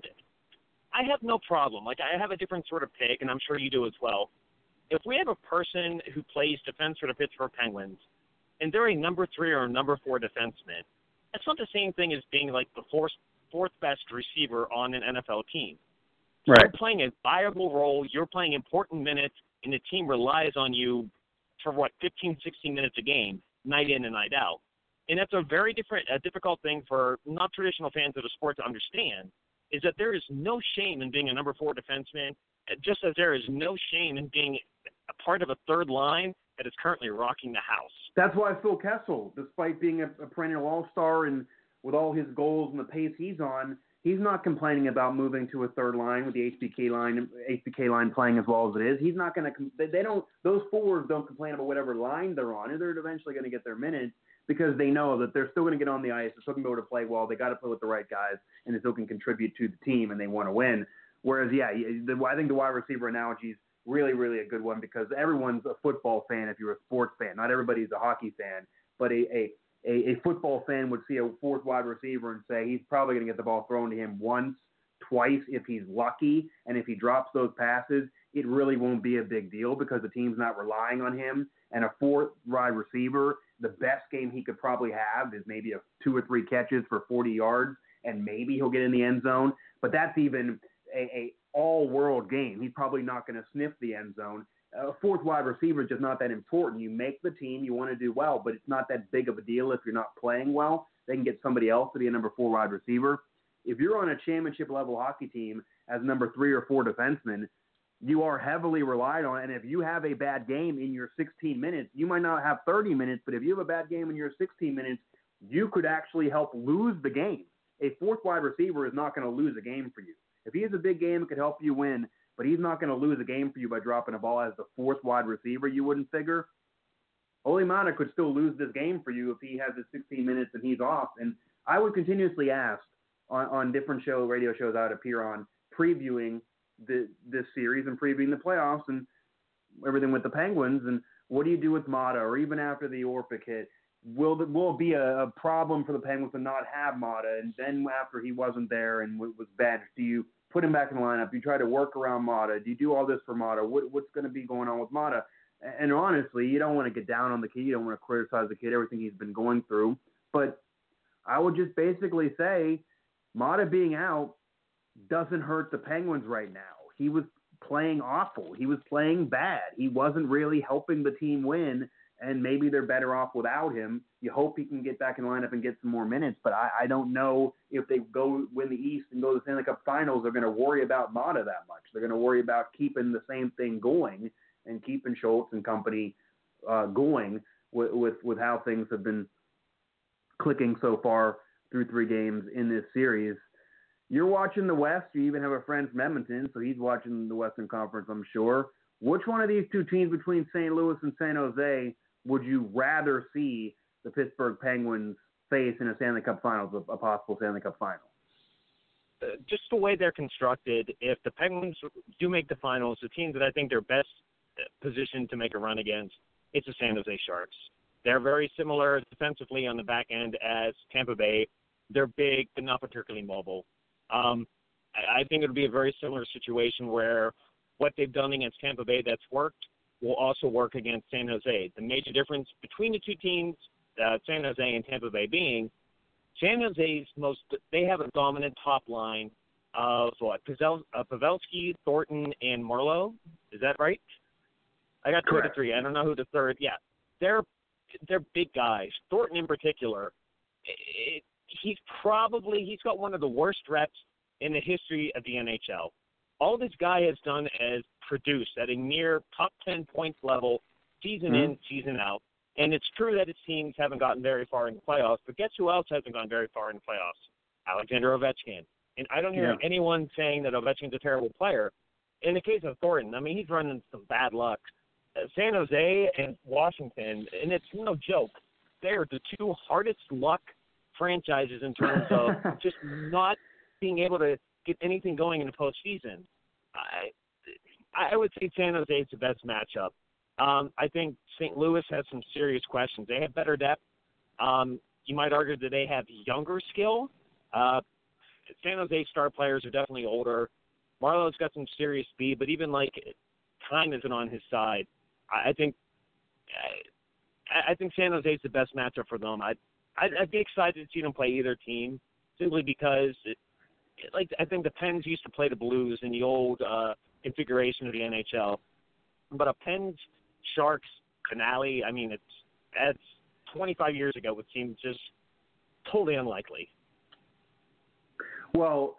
I have no problem. Like, I have a different sort of pick, and I'm sure you do as well. If we have a person who plays defense for the Pittsburgh Penguins, and they're a number three or a number four defenseman, that's not the same thing as being like the fourth, fourth best receiver on an N F L team. Right. You're playing a viable role. You're playing important minutes, and the team relies on you for, what, fifteen, sixteen minutes a game, night in and night out. And that's a very different, a difficult thing for not traditional fans of the sport to understand, is that there is no shame in being a number four defenseman, just as there is no shame in being a part of a third line that is currently rocking the house. That's why Phil Kessel, despite being a, a perennial all-star and with all his goals and the pace he's on, he's not complaining about moving to a third line with the H B K line, H B K line playing as well as it is. He's not going to. They, they don't. Those forwards don't complain about whatever line they're on. They're eventually going to get their minutes because they know that they're still going to get on the ice. They're still going to be able to play well. They got to play with the right guys, and they still can contribute to the team, and they want to win. Whereas, yeah, the, I think the wide receiver analogy is really, really a good one because everyone's a football fan if you're a sports fan. Not everybody's a hockey fan, but a a A, a football fan would see a fourth wide receiver and say he's probably going to get the ball thrown to him once, twice if he's lucky, and if he drops those passes, it really won't be a big deal because the team's not relying on him. And a fourth wide receiver, the best game he could probably have is maybe a two or three catches for forty yards, and maybe he'll get in the end zone. But that's even a, a all-world game. He's probably not going to sniff the end zone. A fourth wide receiver is just not that important. You make the team, you want to do well, but it's not that big of a deal if you're not playing well. They can get somebody else to be a number four wide receiver. If you're on a championship-level hockey team as number three or four defenseman, you are heavily relied on, and if you have a bad game in your sixteen minutes, you might not have thirty minutes, but if you have a bad game in your sixteen minutes, you could actually help lose the game. A fourth wide receiver is not going to lose a game for you. If he has a big game, it could help you win, but he's not going to lose a game for you by dropping a ball as the fourth wide receiver, you wouldn't figure. Ole Mata could still lose this game for you if he has his sixteen minutes and he's off. And I would continuously ask on, on different show, radio shows I would appear on, previewing the, this series and previewing the playoffs and everything with the Penguins. And what do you do with Mata? Or even after the Orpik hit, will the, will it be a, a problem for the Penguins to not have Mata? And then after he wasn't there and w- was benched, do you put him back in the lineup? Do you try to work around Mata? Do you do all this for Mata? What, what's going to be going on with Mata? And honestly, you don't want to get down on the kid. You don't want to criticize the kid, everything he's been going through. But I would just basically say Mata being out doesn't hurt the Penguins right now. He was playing awful. He was playing bad. He wasn't really helping the team win, and maybe they're better off without him. You hope he can get back in the lineup and get some more minutes, but I, I don't know if they go win the East and go to the Stanley Cup Finals, they're going to worry about Mata that much. They're going to worry about keeping the same thing going and keeping Schultz and company uh, going with, with, with how things have been clicking so far through three games in this series. You're watching the West. You even have a friend from Edmonton, so he's watching the Western Conference, I'm sure. Which one of these two teams between Saint Louis and San Jose would you rather see the Pittsburgh Penguins face in a Stanley Cup Finals, a, a possible Stanley Cup Final? Uh, just the way they're constructed, if the Penguins do make the finals, the teams that I think they're best positioned to make a run against, it's the San Jose Sharks. They're very similar defensively on the back end as Tampa Bay. They're big, but not particularly mobile. Um, I, I think it'll be a very similar situation where what they've done against Tampa Bay that's worked will also work against San Jose. The major difference between the two teams, uh, San Jose and Tampa Bay being, San Jose's most, they have a dominant top line of what, Pavel, uh, Pavelski, Thornton, and Marleau. Is that right? I got two Correct. to three. I don't know who the third, yeah. They're they're big guys. Thornton in particular, it, he's probably he's got one of the worst reps in the history of the N H L. All this guy has done is produce at a near top ten points level, season mm-hmm. in, season out. And it's true that his teams haven't gotten very far in the playoffs, but guess who else hasn't gone very far in the playoffs? Alexander Ovechkin. And I don't hear yeah. anyone saying that Ovechkin's a terrible player. In the case of Thornton, I mean, he's running some bad luck. Uh, San Jose and Washington, and it's no joke, they're the two hardest luck franchises in terms of just not being able to get anything going in the postseason. I, I would say San Jose is the best matchup. Um, I think Saint Louis has some serious questions. They have better depth. Um, you might argue that they have younger skill. Uh, San Jose star players are definitely older. Marlowe's got some serious speed, but even like time isn't on his side. I, I think I, I think San Jose is the best matchup for them. I'd, I'd I'd be excited to see them play either team simply because it, it, like I think the Pens used to play the Blues in the old uh, configuration of the N H L, but a Pens Sharks finale, I mean, it's that's twenty-five years ago would seem just totally unlikely. Well,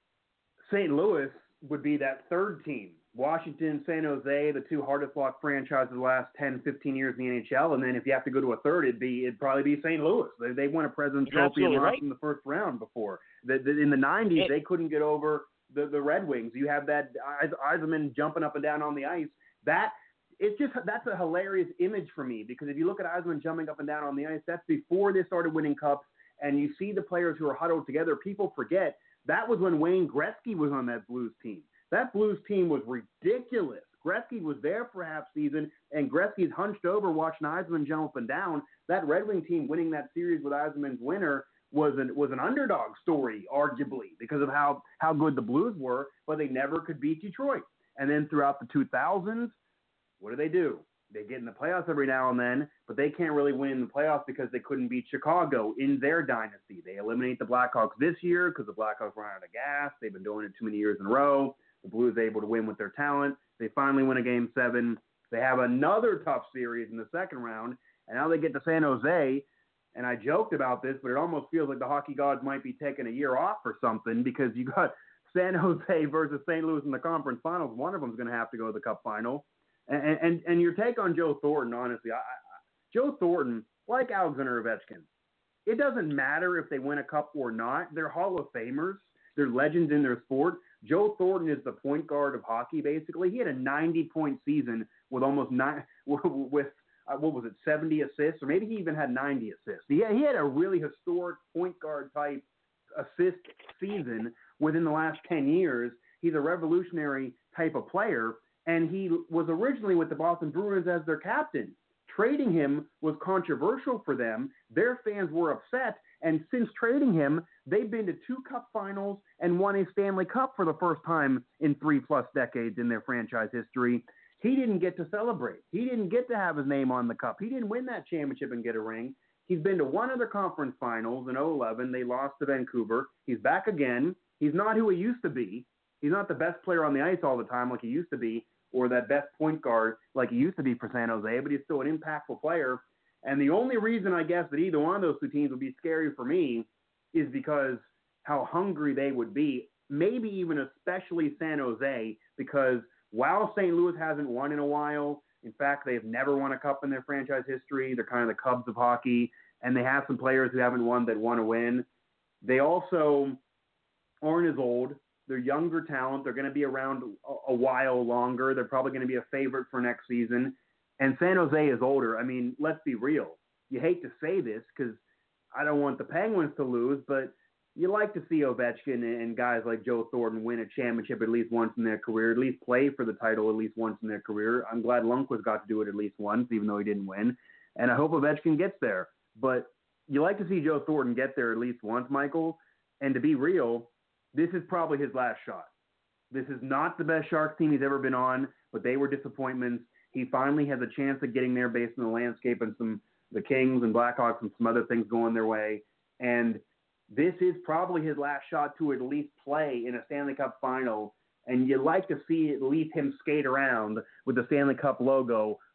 Saint Louis would be that third team. Washington, San Jose, the two hardest lock franchises of the last ten, fifteen years in the N H L. And then if you have to go to a third, it'd be it'd probably be Saint Louis. They they won a President's Trophy and lost right. in the first round before. The, the, in the nineties, it, they couldn't get over the, the Red Wings. You have that Yzerman jumping up and down on the ice. That it's just that's a hilarious image for me because if you look at Yzerman jumping up and down on the ice, that's before they started winning cups. And you see the players who are huddled together. People forget that was when Wayne Gretzky was on that Blues team. That Blues team was ridiculous. Gretzky was there for half season, and Gretzky's hunched over watching Yzerman jump up and down. That Red Wing team winning that series with Yzerman's winner was an was an underdog story, arguably, because of how, how good the Blues were, but they never could beat Detroit. And then throughout the two thousands, what do they do? They get in the playoffs every now and then, but they can't really win in the playoffs because they couldn't beat Chicago in their dynasty. They eliminate the Blackhawks this year because the Blackhawks run out of gas. They've been doing it too many years in a row. The Blues are able to win with their talent. They finally win a game seven. They have another tough series in the second round, and now they get to San Jose. And I joked about this, but it almost feels like the hockey gods might be taking a year off or something because you got San Jose versus Saint Louis in the conference finals. One of them is going to have to go to the Cup final. And, and and your take on Joe Thornton, honestly, I, I, Joe Thornton, like Alexander Ovechkin, it doesn't matter if they win a cup or not. They're Hall of Famers. They're legends in their sport. Joe Thornton is the point guard of hockey, basically. He had a ninety-point season with almost nine, with, uh, what was it, seventy assists, or maybe he even had ninety assists. He had, he had a really historic point guard type assist season within the last ten years. He's a revolutionary type of player. And he was originally with the Boston Bruins as their captain. Trading him was controversial for them. Their fans were upset. And since trading him, they've been to two Cup finals and won a Stanley Cup for the first time in three-plus decades in their franchise history. He didn't get to celebrate. He didn't get to have his name on the Cup. He didn't win that championship and get a ring. He's been to one other conference finals in oh eleven. They lost to Vancouver. He's back again. He's not who he used to be. He's not the best player on the ice all the time like he used to be, or that best point guard like he used to be for San Jose, but he's still an impactful player. And the only reason, I guess, that either one of those two teams would be scary for me is because how hungry they would be, maybe even especially San Jose, because while Saint Louis hasn't won in a while, in fact, they've never won a cup in their franchise history. They're kind of the Cubs of hockey, and they have some players who haven't won that want to win. They also aren't as old. They're younger talent. They're going to be around a, a while longer. They're probably going to be a favorite for next season. And San Jose is older. I mean, let's be real. You hate to say this because I don't want the Penguins to lose, but you like to see Ovechkin and guys like Joe Thornton win a championship at least once in their career, at least play for the title at least once in their career. I'm glad Lundqvist got to do it at least once, even though he didn't win. And I hope Ovechkin gets there. But you like to see Joe Thornton get there at least once, Michael. And to be real, this is probably his last shot. This is not the best Sharks team he's ever been on, but they were disappointments. He finally has a chance of getting there based on the landscape and some the Kings and Blackhawks and some other things going their way. And this is probably his last shot to at least play in a Stanley Cup final. And you like to see at least him skate around with the Stanley Cup logo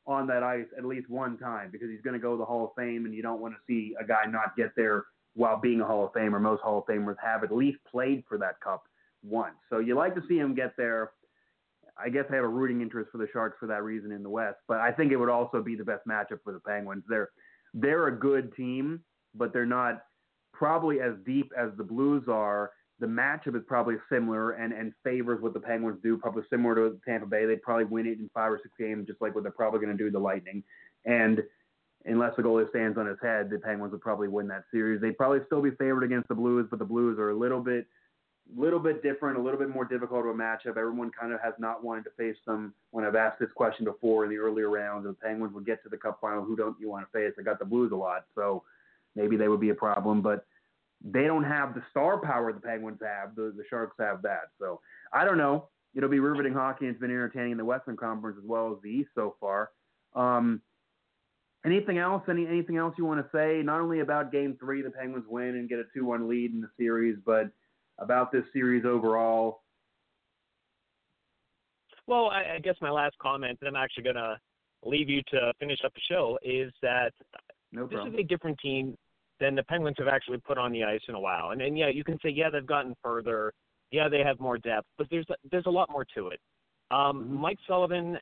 on that ice at least one time because he's going to go to the Hall of Fame, and you don't want to see a guy not get there while being a Hall of Famer. Most Hall of Famers have at least played for that cup once. So you like to see him get there. I guess I have a rooting interest for the Sharks for that reason in the West, but I think it would also be the best matchup for the Penguins. They're they're a good team, but they're not probably as deep as the Blues are. The matchup is probably similar and, and favors what the Penguins do, probably similar to Tampa Bay. They'd probably win it in five or six games, just like what they're probably going to do to the Lightning. And unless the goalie stands on his head, the Penguins would probably win that series. They'd probably still be favored against the Blues, but the Blues are a little bit little bit different, a little bit more difficult of a matchup. Everyone kind of has not wanted to face them. When I've asked this question before in the earlier rounds, the Penguins would get to the Cup final, who don't you want to face? I got the Blues a lot, so maybe they would be a problem, but they don't have the star power the Penguins have. The, the Sharks have that. So I don't know. It'll be riveting hockey, and it's been entertaining in the Western Conference as well as the East so far. Um, anything else? Any anything else you want to say? Not only about Game Three, the Penguins win and get a two one lead in the series, but about this series overall. Well, I, I guess my last comment, and I'm actually going to leave you to finish up the show, is that no this problem. is a different team than the Penguins have actually put on the ice in a while. And, and yeah, you can say, yeah, they've gotten further. Yeah, they have more depth, but there's there's a lot more to it. Um, Mm-hmm. Mike Sullivan,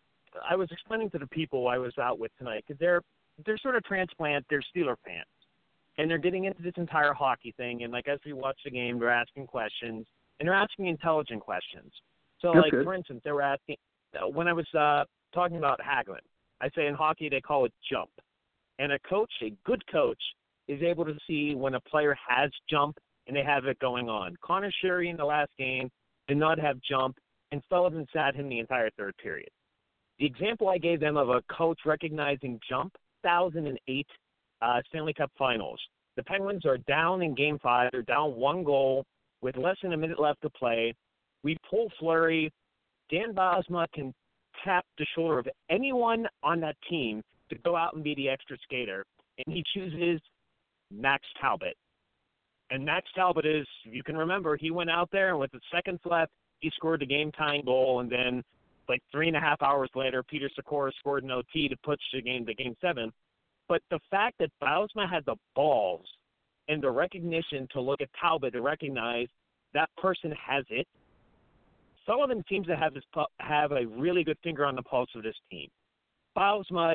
I was explaining to the people I was out with tonight, because they're, they're sort of transplant, they're Steeler fans. And they're getting into this entire hockey thing. And, like, as we watch the game, they're asking questions. And they're asking intelligent questions. So, That's like, good. for instance, they were asking – when I was uh, talking about Hagelin, I say in hockey they call it jump. And a coach, a good coach, is able to see when a player has jump and they have it going on. Connor Sherry in the last game did not have jump, and Sullivan sat him the entire third period. The example I gave them of a coach recognizing jump, two thousand eight Uh, Stanley Cup Finals. The Penguins are down in Game Five. They're down one goal with less than a minute left to play. We pull Fleury. Dan Bosma can tap the shoulder of anyone on that team to go out and be the extra skater, and he chooses Max Talbot. And Max Talbot is, you can remember, he went out there, and with the seconds left, he scored the game-tying goal, and then like three and a half hours later, Peter Sikora scored an O T to push the game to Game Seven. But the fact that Bausma had the balls and the recognition to look at Talbot to recognize that person has it, Sullivan seems to have this have a really good finger on the pulse of this team. Bausma,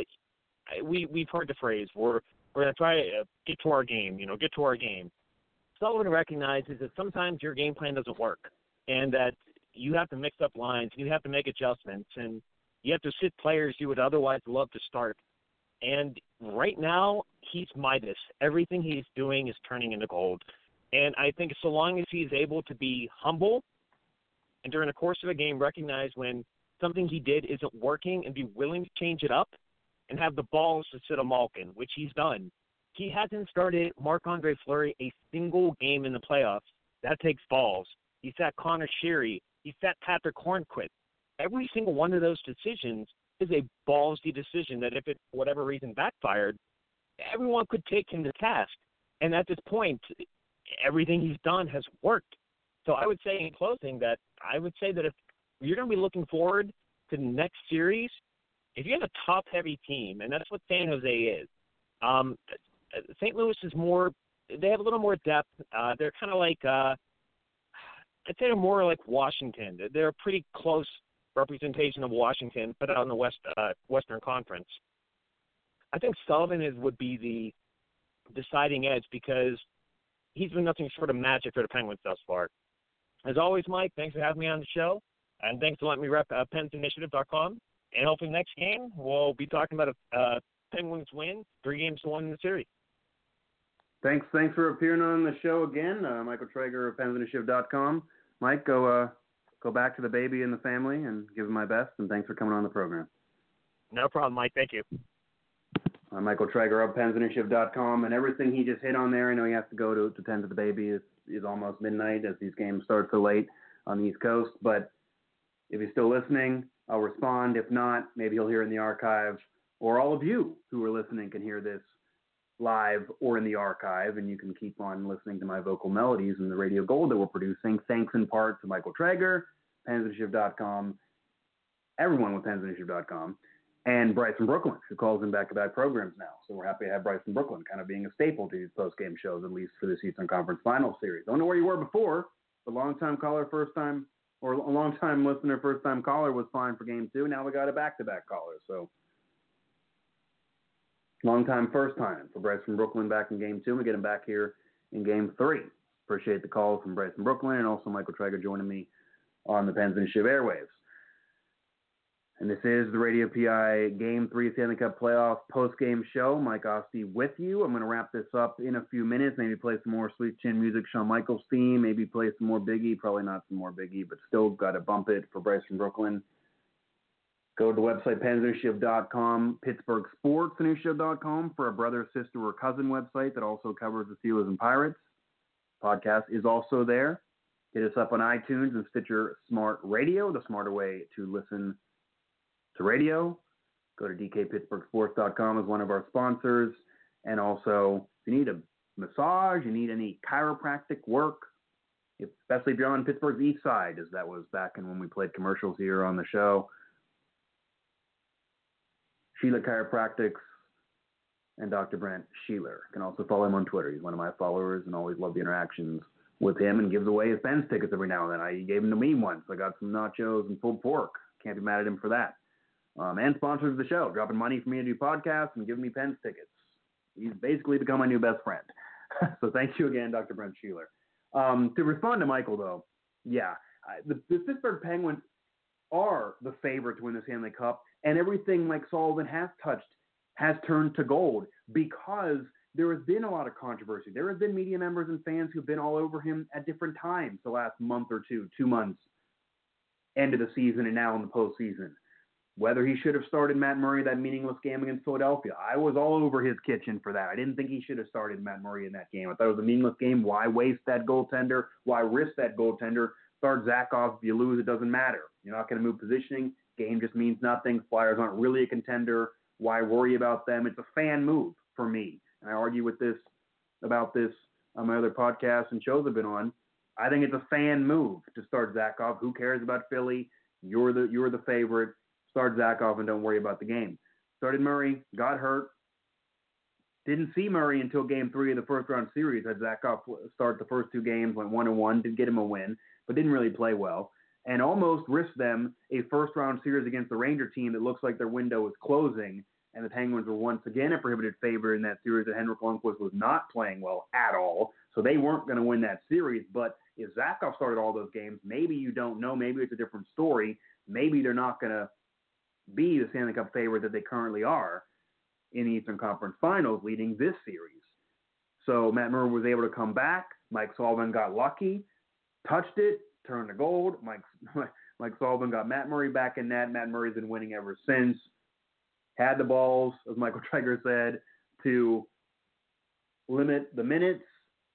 we we've heard the phrase, we're we're gonna try to get to our game, you know, get to our game. Sullivan recognizes that sometimes your game plan doesn't work, and that you have to mix up lines, you have to make adjustments, and you have to sit players you would otherwise love to start. And right now, he's Midas. Everything he's doing is turning into gold. And I think so long as he's able to be humble and during the course of a game recognize when something he did isn't working and be willing to change it up and have the balls to sit a Malkin, which he's done. He hasn't started Marc-Andre Fleury a single game in the playoffs. That takes balls. He sat Connor Sherry. He sat Patrick Hornquist. Every single one of those decisions is a ballsy decision that if it, for whatever reason, backfired, everyone could take him to task. And at this point, everything he's done has worked. So I would say in closing that I would say that if you're going to be looking forward to the next series, if you have a top-heavy team, and that's what San Jose is, um, Saint Louis is more – they have a little more depth. Uh, they're kind of like uh, – I'd say they're more like Washington. They're a pretty close representation of Washington, but out in the West uh, Western Conference. I think Sullivan is would be the deciding edge because he's been nothing short of magic for the Penguins thus far. As always, Mike, thanks for having me on the show, and thanks for letting me rep uh, Pens Initiative dot com. And hopefully next game we'll be talking about a uh, Penguins win, three games to one in the series. Thanks, thanks for appearing on the show again, uh, Michael Traeger of Pens Initiative dot com. Mike, go uh, go back to the baby and the family and give him my best, and thanks for coming on the program. No problem, Mike. Thank you. I'm Michael Traeger of Pens Initiative dot com, and everything he just hit on there, I know he has to go to, to tend to the baby. Is is almost midnight as these games start so late on the East Coast, but if he's still listening, I'll respond. If not, maybe he'll hear in the archive, or all of you who are listening can hear this live or in the archive, and you can keep on listening to my vocal melodies and the radio gold that we're producing. Thanks in part to Michael Traeger, Pens Initiative dot com, everyone with Pens Initiative dot com. and Bryson Brooklyn, who calls in back-to-back programs now. So we're happy to have Bryson Brooklyn kind of being a staple to these post-game shows, at least for this Eastern Conference Finals series. I don't know where you were before. The long-time caller, first-time, or a long-time listener, first-time caller was fine for game two. Now we got a back-to-back caller. So long-time, first-time for Bryson Brooklyn back in game two. We get him back here in game three. Appreciate the call from Bryson Brooklyn and also Michael Traeger joining me on the Pens Initiative airwaves. And this is the Radio P I Game three Stanley Cup Playoff post-game show. Mike Osti with you. I'm going to wrap this up in a few minutes. Maybe play some more Sweet Chin music, Shawn Michaels theme. Maybe play some more Biggie. Probably not some more Biggie, but still got to bump it for Bryson Brooklyn. Go to the website, pens initiative dot com, Pittsburgh Sports Initiative dot com for a brother, sister, or cousin website that also covers the Steelers and Pirates. Podcast is also there. Hit us up on iTunes and Stitcher Smart Radio, the smarter way to listen to radio. Go to d k pittsburgh sports dot com as one of our sponsors. And also, if you need a massage, you need any chiropractic work, especially if you're on Pittsburgh's east side, as that was back in when we played commercials here on the show. Sheila Chiropractics and Doctor Brent Sheeler. You can also follow him on Twitter. He's one of my followers and always love the interactions with him and gives away his Pens tickets every now and then. I gave him to me once. I got some nachos and pulled pork. Can't be mad at him for that. Um, and sponsors the show, dropping money for me to do podcasts and giving me Pens tickets. He's basically become my new best friend. So thank you again, Doctor Brent Sheeler. Um, to respond to Michael, though, yeah, I, the, the Pittsburgh Penguins are the favorite to win the Stanley Cup, and everything Mike Sullivan has touched has turned to gold because there has been a lot of controversy. There have been media members and fans who've been all over him at different times the last month or two, two months, end of the season and now in the postseason. Whether he should have started Matt Murray that meaningless game against Philadelphia. I was all over his kitchen for that. I didn't think he should have started Matt Murray in that game. I thought it was a meaningless game. Why waste that goaltender? Why risk that goaltender? Start Zakov. If you lose, it doesn't matter. You're not going to move positioning. Game just means nothing. Flyers aren't really a contender. Why worry about them? It's a fan move for me. And I argue with this about this on my other podcasts and shows I've been on. I think it's a fan move to start Zakov. Who cares about Philly? You're the you're the favorite. Start Zakov and don't worry about the game. Started Murray, got hurt. Didn't see Murray until game three of the first round series. Had Zakov start the first two games, went one and one, did get him a win, but didn't really play well. And almost risked them a first round series against the Ranger team that looks like their window is closing. And the Penguins were once again a prohibited favorite in that series that Henrik Lundqvist was not playing well at all. So they weren't going to win that series. But if Zakov started all those games, maybe you don't know. Maybe it's a different story. Maybe they're not going to be the Stanley Cup favorite that they currently are in the Eastern Conference Finals leading this series. So Matt Murray was able to come back. Mike Sullivan got lucky, touched it, turned to gold. Mike, Mike Sullivan got Matt Murray back in net. Matt Murray's been winning ever since. Had the balls, as Michael Traeger said, to limit the minutes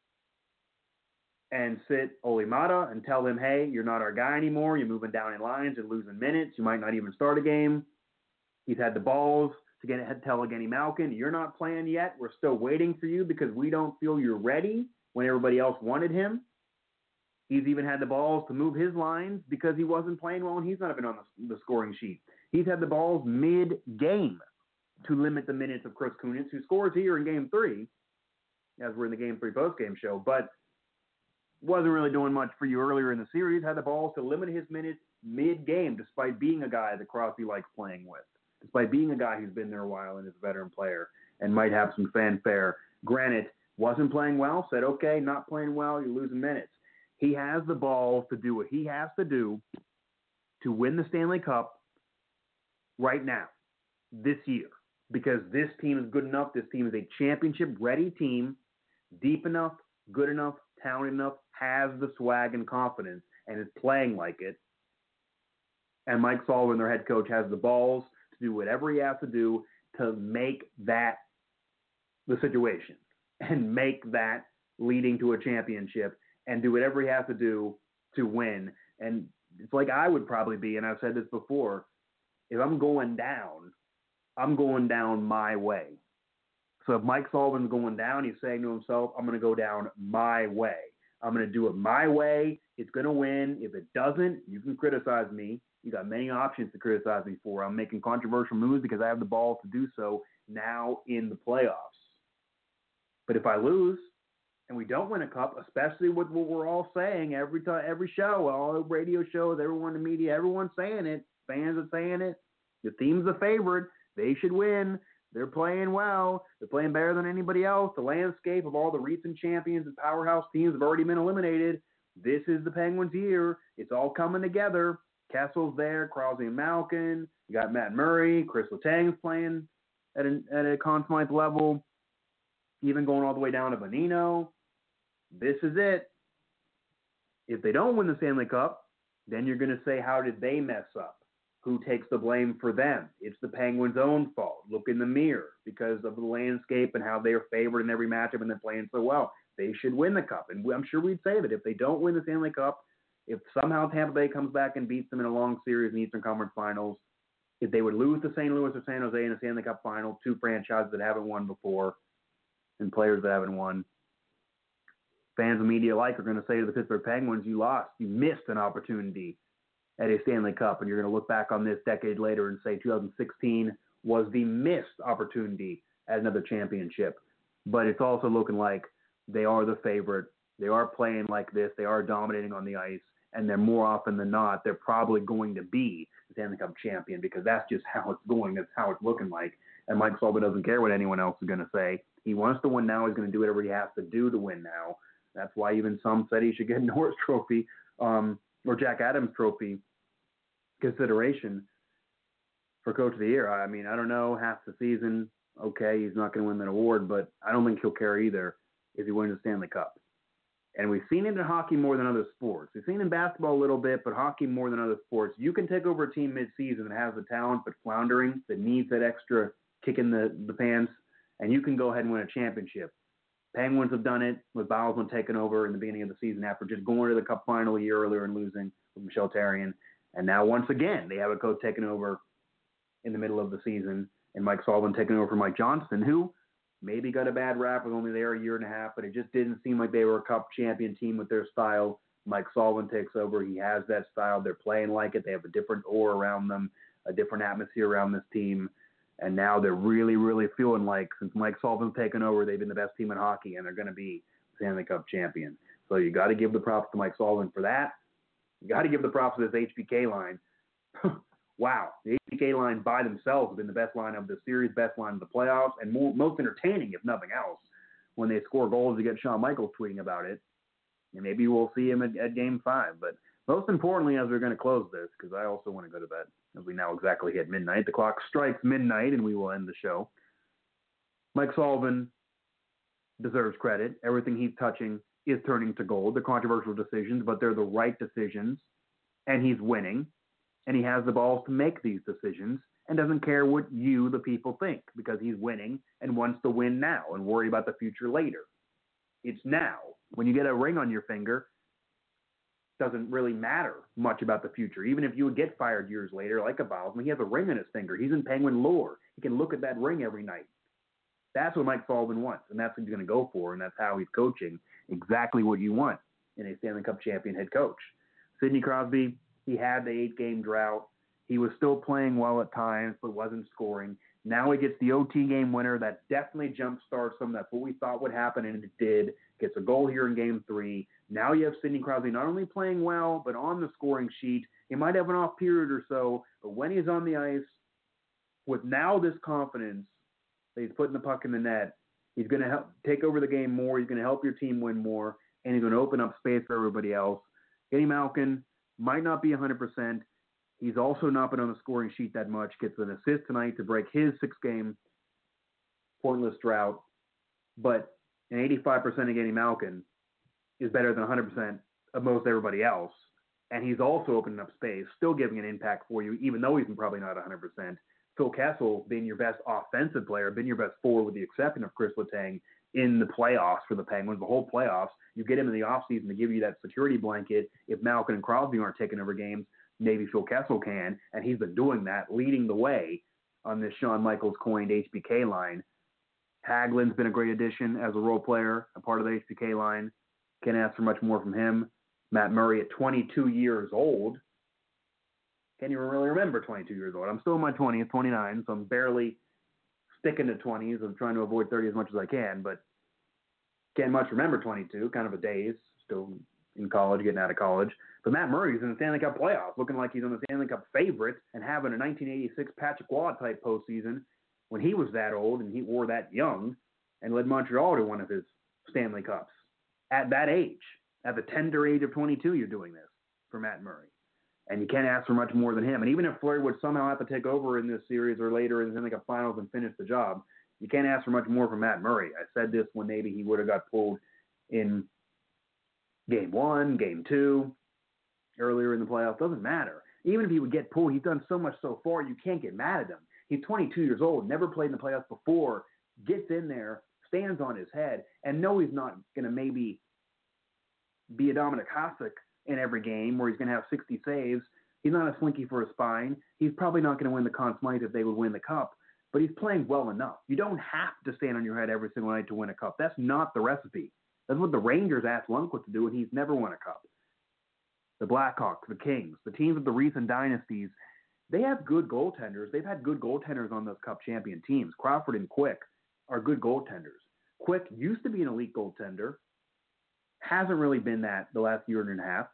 and sit Olli Maatta and tell him, hey, you're not our guy anymore. You're moving down in lines and losing minutes. You might not even start a game. He's had the balls to get ahead, tell Evgeny Malkin, you're not playing yet. We're still waiting for you because we don't feel you're ready when everybody else wanted him. He's even had the balls to move his lines because he wasn't playing well and he's not even on the, the scoring sheet. He's had the balls mid-game to limit the minutes of Chris Kunitz, who scores here in Game three, as we're in the Game three postgame show, but wasn't really doing much for you earlier in the series. Had the balls to limit his minutes mid-game, despite being a guy that Crosby likes playing with, despite being a guy who's been there a while and is a veteran player and might have some fanfare. Granted, wasn't playing well, said, okay, not playing well, you're losing minutes. He has the balls to do what he has to do to win the Stanley Cup right now, this year, because this team is good enough. This team is a championship-ready team, deep enough, good enough, talented enough, has the swag and confidence, and is playing like it. And Mike Sullivan, their head coach, has the balls to do whatever he has to do to make that the situation and make that leading to a championship and do whatever he has to do to win. And it's like I would probably be, and I've said this before, if I'm going down, I'm going down my way. So if Mike Sullivan's going down, he's saying to himself, I'm going to go down my way. I'm going to do it my way. It's going to win. If it doesn't, you can criticize me. You got many options to criticize me for. I'm making controversial moves because I have the balls to do so now in the playoffs. But if I lose and we don't win a cup, especially with what we're all saying every time, every show, all the radio shows, everyone in the media, everyone's saying it, fans are saying it. The team's the favorite. They should win. They're playing well. They're playing better than anybody else. The landscape of all the recent champions and powerhouse teams have already been eliminated. This is the Penguins' year. It's all coming together. Kessel's there, Crosby and Malkin. You got Matt Murray. Chris Letang's playing at a, at a Conn Smythe level, even going all the way down to Bonino. This is it. If they don't win the Stanley Cup, then you're going to say, how did they mess up? Who takes the blame for them? It's the Penguins' own fault. Look in the mirror because of the landscape and how they are favored in every matchup and they're playing so well. They should win the Cup. And I'm sure we'd say that if they don't win the Stanley Cup, if somehow Tampa Bay comes back and beats them in a long series in the Eastern Conference Finals, if they would lose to Saint Louis or San Jose in the Stanley Cup Final, two franchises that haven't won before and players that haven't won, fans and media alike are going to say to the Pittsburgh Penguins, you lost. You missed an opportunity at a Stanley Cup, and you're going to look back on this decade later and say two thousand sixteen was the missed opportunity at another championship. But it's also looking like they are the favorite. They are playing like this. They are dominating on the ice, and they're more often than not, they're probably going to be the Stanley Cup champion because that's just how it's going. That's how it's looking like. And Mike Sullivan doesn't care what anyone else is going to say. He wants to win now. He's going to do whatever he has to do to win now. That's why even some said he should get a Norris Trophy um, or Jack Adams Trophy consideration for Coach of the Year. I mean, I don't know, half the season, okay, he's not going to win that award, but I don't think he'll care either if he wins the Stanley Cup. And we've seen it in hockey more than other sports. We've seen it in basketball a little bit, but hockey more than other sports. You can take over a team mid-season that has the talent but floundering, that needs that extra kick in the, the pants, and you can go ahead and win a championship. Penguins have done it with Bowsman taking over in the beginning of the season after just going to the Cup final a year earlier and losing with Michel Therrien. And now once again, they have a coach taking over in the middle of the season, and Mike Sullivan taking over for Mike Johnston, who maybe got a bad rap, was only there a year and a half, but it just didn't seem like they were a Cup champion team with their style. Mike Sullivan takes over. He has that style. They're playing like it. They have a different aura around them, a different atmosphere around this team. And now they're really, really feeling like since Mike Sullivan's taken over, they've been the best team in hockey, and they're going to be Stanley Cup champion. So you got to give the props to Mike Sullivan for that. You got to give the props to this H B K line. Wow, the H B K line by themselves have been the best line of the series, best line of the playoffs, and more, most entertaining, if nothing else, when they score goals to get Shawn Michaels tweeting about it. And maybe we'll see him at, at Game Five. But most importantly, as we're going to close this, because I also want to go to bed, as we now exactly hit midnight. The clock strikes midnight, and we will end the show. Mike Sullivan deserves credit. Everything he's touching is turning to gold. They're controversial decisions, but they're the right decisions, and he's winning, and he has the balls to make these decisions and doesn't care what you, the people, think because he's winning and wants to win now and worry about the future later. It's now. When you get a ring on your finger, it doesn't really matter much about the future. Even if you would get fired years later, like a Bowsman, he has a ring on his finger. He's in Penguin lore. He can look at that ring every night. That's what Mike Sullivan wants, and that's what he's going to go for, and that's how he's coaching exactly what you want in a Stanley Cup champion head coach. Sidney Crosby, he had the eight-game drought. He was still playing well at times, but wasn't scoring. Now he gets the O T game winner. That definitely jump-starts him. That's what we thought would happen, and it did. Gets a goal here in Game three. Now you have Sidney Crosby not only playing well, but on the scoring sheet. He might have an off period or so, but when he's on the ice, with now this confidence that he's putting the puck in the net, he's going to help take over the game more. He's going to help your team win more, and he's going to open up space for everybody else. Kenny Malkin might not be one hundred percent. He's also not been on the scoring sheet that much. Gets an assist tonight to break his six-game pointless drought. But an eighty-five percent of Kenny Malkin is better than one hundred percent of most everybody else. And he's also opening up space, still giving an impact for you, even though he's probably not one hundred percent. Phil Kessel being your best offensive player, been your best forward with the exception of Chris Letang in the playoffs for the Penguins, the whole playoffs. You get him in the offseason to give you that security blanket. If Malkin and Crosby aren't taking over games, maybe Phil Kessel can, and he's been doing that, leading the way on this Shawn Michaels coined H B K line. Hagelin's been a great addition as a role player, a part of the H B K line. Can't ask for much more from him. Matt Murray at twenty-two years old Can't even really remember twenty-two years old. I'm still in my twenties, twenty-nine, so I'm barely sticking to twenties. I'm trying to avoid thirty as much as I can, but can't much remember twenty-two, kind of a daze, still in college, getting out of college. But Matt Murray's in the Stanley Cup playoffs, looking like he's on the Stanley Cup favorite and having a nineteen eighty-six Patrick Waugh-type postseason when he was that old and he wore that young and led Montreal to one of his Stanley Cups. At that age, at the tender age of twenty-two, you're doing this for Matt Murray. And you can't ask for much more than him. And even if Fleury would somehow have to take over in this series or later in the Stanley Cup Finals and finish the job, you can't ask for much more from Matt Murray. I said this when maybe he would have got pulled in game one, game two, earlier in the playoffs. Doesn't matter. Even if he would get pulled, he's done so much so far, you can't get mad at him. He's twenty-two years old, never played in the playoffs before, gets in there, stands on his head, and no, he's not going to maybe be a Dominik Hasek in every game where he's going to have sixty saves. He's not a slinky for a spine. He's probably not going to win the Conn Smythe if they would win the Cup, but he's playing well enough. You don't have to stand on your head every single night to win a Cup. That's not the recipe. That's what the Rangers asked Lundqvist to do, and he's never won a Cup. The Blackhawks, the Kings, the teams of the recent dynasties, they have good goaltenders. They've had good goaltenders on those Cup champion teams. Crawford and Quick are good goaltenders. Quick used to be an elite goaltender. Hasn't really been that the last year and a half.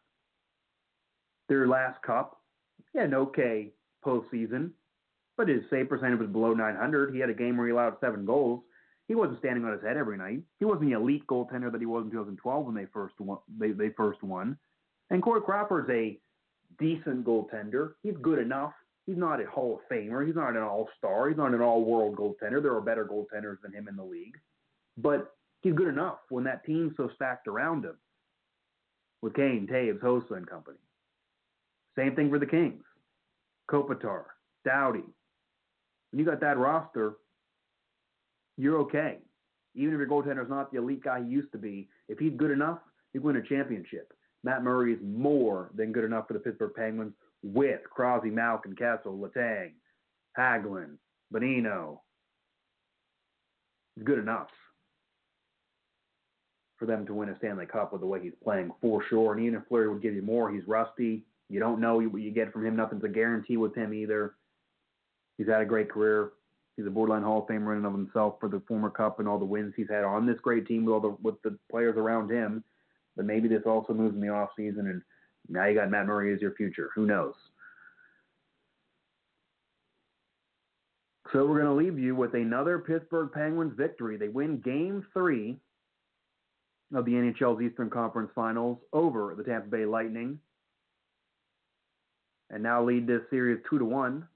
Their last Cup, he had an okay postseason, but his save percentage was below nine hundred. He had a game where he allowed seven goals. He wasn't standing on his head every night. He wasn't the elite goaltender that he was in two thousand twelve when they first won. They, they first won. And Corey Crawford's a decent goaltender. He's good enough. He's not a Hall of Famer. He's not an all-star. He's not an all-world goaltender. There are better goaltenders than him in the league. But he's good enough when that team's so stacked around him with Kane, Taves, Hossa, and company. Same thing for the Kings. Kopitar, Doughty. When you got that roster, you're okay. Even if your goaltender's not the elite guy he used to be, if he's good enough, you win a championship. Matt Murray is more than good enough for the Pittsburgh Penguins with Crosby, Malkin, Kessel, Letang, Hagelin, Bonino. He's good enough for them to win a Stanley Cup with the way he's playing, for sure. And even if Fleury would give you more, he's rusty. You don't know what you get from him. Nothing's a guarantee with him either. He's had a great career. He's a borderline Hall of Famer in and of himself for the former Cup and all the wins he's had on this great team with all the with the players around him. But maybe this also moves in the offseason, and now you got Matt Murray as your future. Who knows? So we're going to leave you with another Pittsburgh Penguins victory. They win Game three of the N H L's Eastern Conference Finals over the Tampa Bay Lightning, and now lead this series two to one.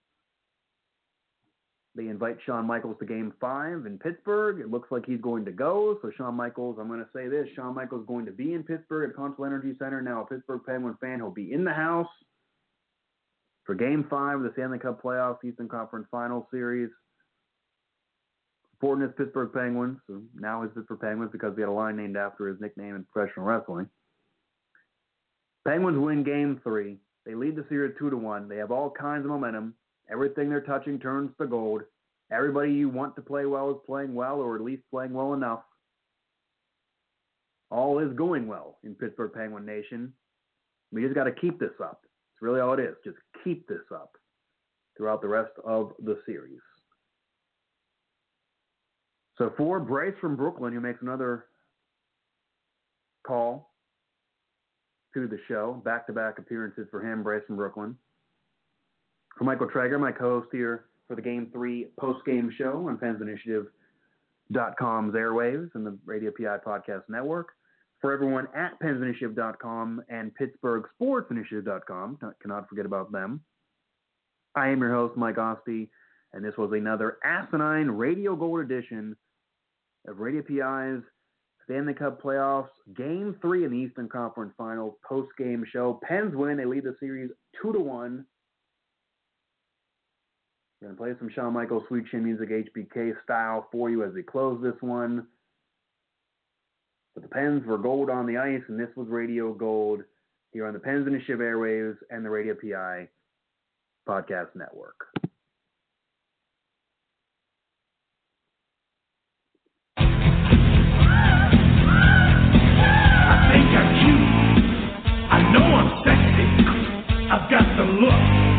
They invite Shawn Michaels to Game five in Pittsburgh. It looks like he's going to go. So Shawn Michaels, I'm going to say this, Shawn Michaels is going to be in Pittsburgh at Consol Energy Center. Now a Pittsburgh Penguin fan. He'll be in the house for Game five of the Stanley Cup Playoffs Eastern Conference Finals Series. Supporting his Pittsburgh Penguins. So now his Pittsburgh Penguins because he had a line named after his nickname in professional wrestling. Penguins win Game three. They lead the series two to one. They have all kinds of momentum. Everything they're touching turns to gold. Everybody you want to play well is playing well, or at least playing well enough. All is going well in Pittsburgh Penguin Nation. We just got to keep this up. It's really all it is. Just keep this up throughout the rest of the series. So for Bryce from Brooklyn, who makes another call to the show, back-to-back appearances for him, Bryce from Brooklyn. For Michael Traeger, my co-host here for the Game three post-game show on Pens Initiative dot com's airwaves and the Radio P I Podcast Network. For everyone at Pens Initiative dot com and Pittsburgh Sports Initiative dot com, cannot forget about them. I am your host, Mike Oste, and this was another asinine Radio Gold edition of Radio P I's Stanley Cup Playoffs Game three in the Eastern Conference Finals post-game show. Pens win. They lead the series two to one. We're going to play some Shawn Michaels Sweet Chin Music H B K style for you as we close this one. But the Pens were gold on the ice, and this was Radio Gold here on the Pens Initiative Airwaves and the Radio P I Podcast Network. I think I'm cute. I know I'm sexy. I've got the look.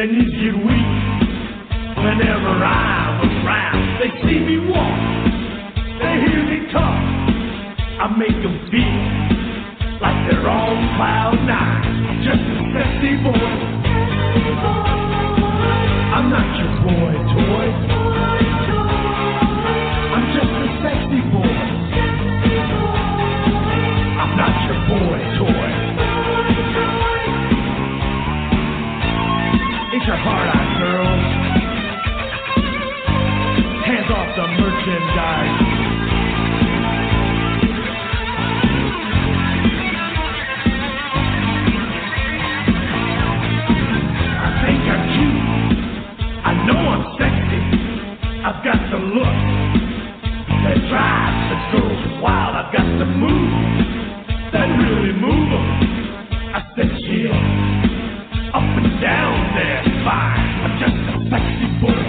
Their knees get weak whenever I'm around. They see me walk, they hear me talk. I make them feel like they're on cloud nine. Just a sexy boy. I'm not your boy toy. I'm just a sexy boy. I'm not your boy toy. It's your hard-eyed girls. Hands off the merchandise. I think I'm cute. I know I'm sexy. I've got the look that drives the girls wild. I've got the moves that really move them. I said chill, up and down there, fine. I'm just a sexy boy.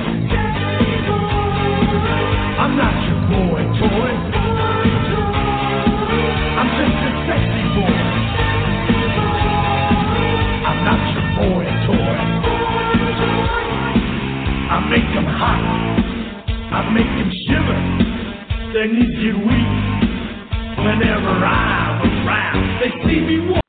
I'm not your boy toy. I'm just a sexy boy. I'm not your boy toy. I make them hot. I make them shiver. Their knees get weak whenever I'm around. They see me walk.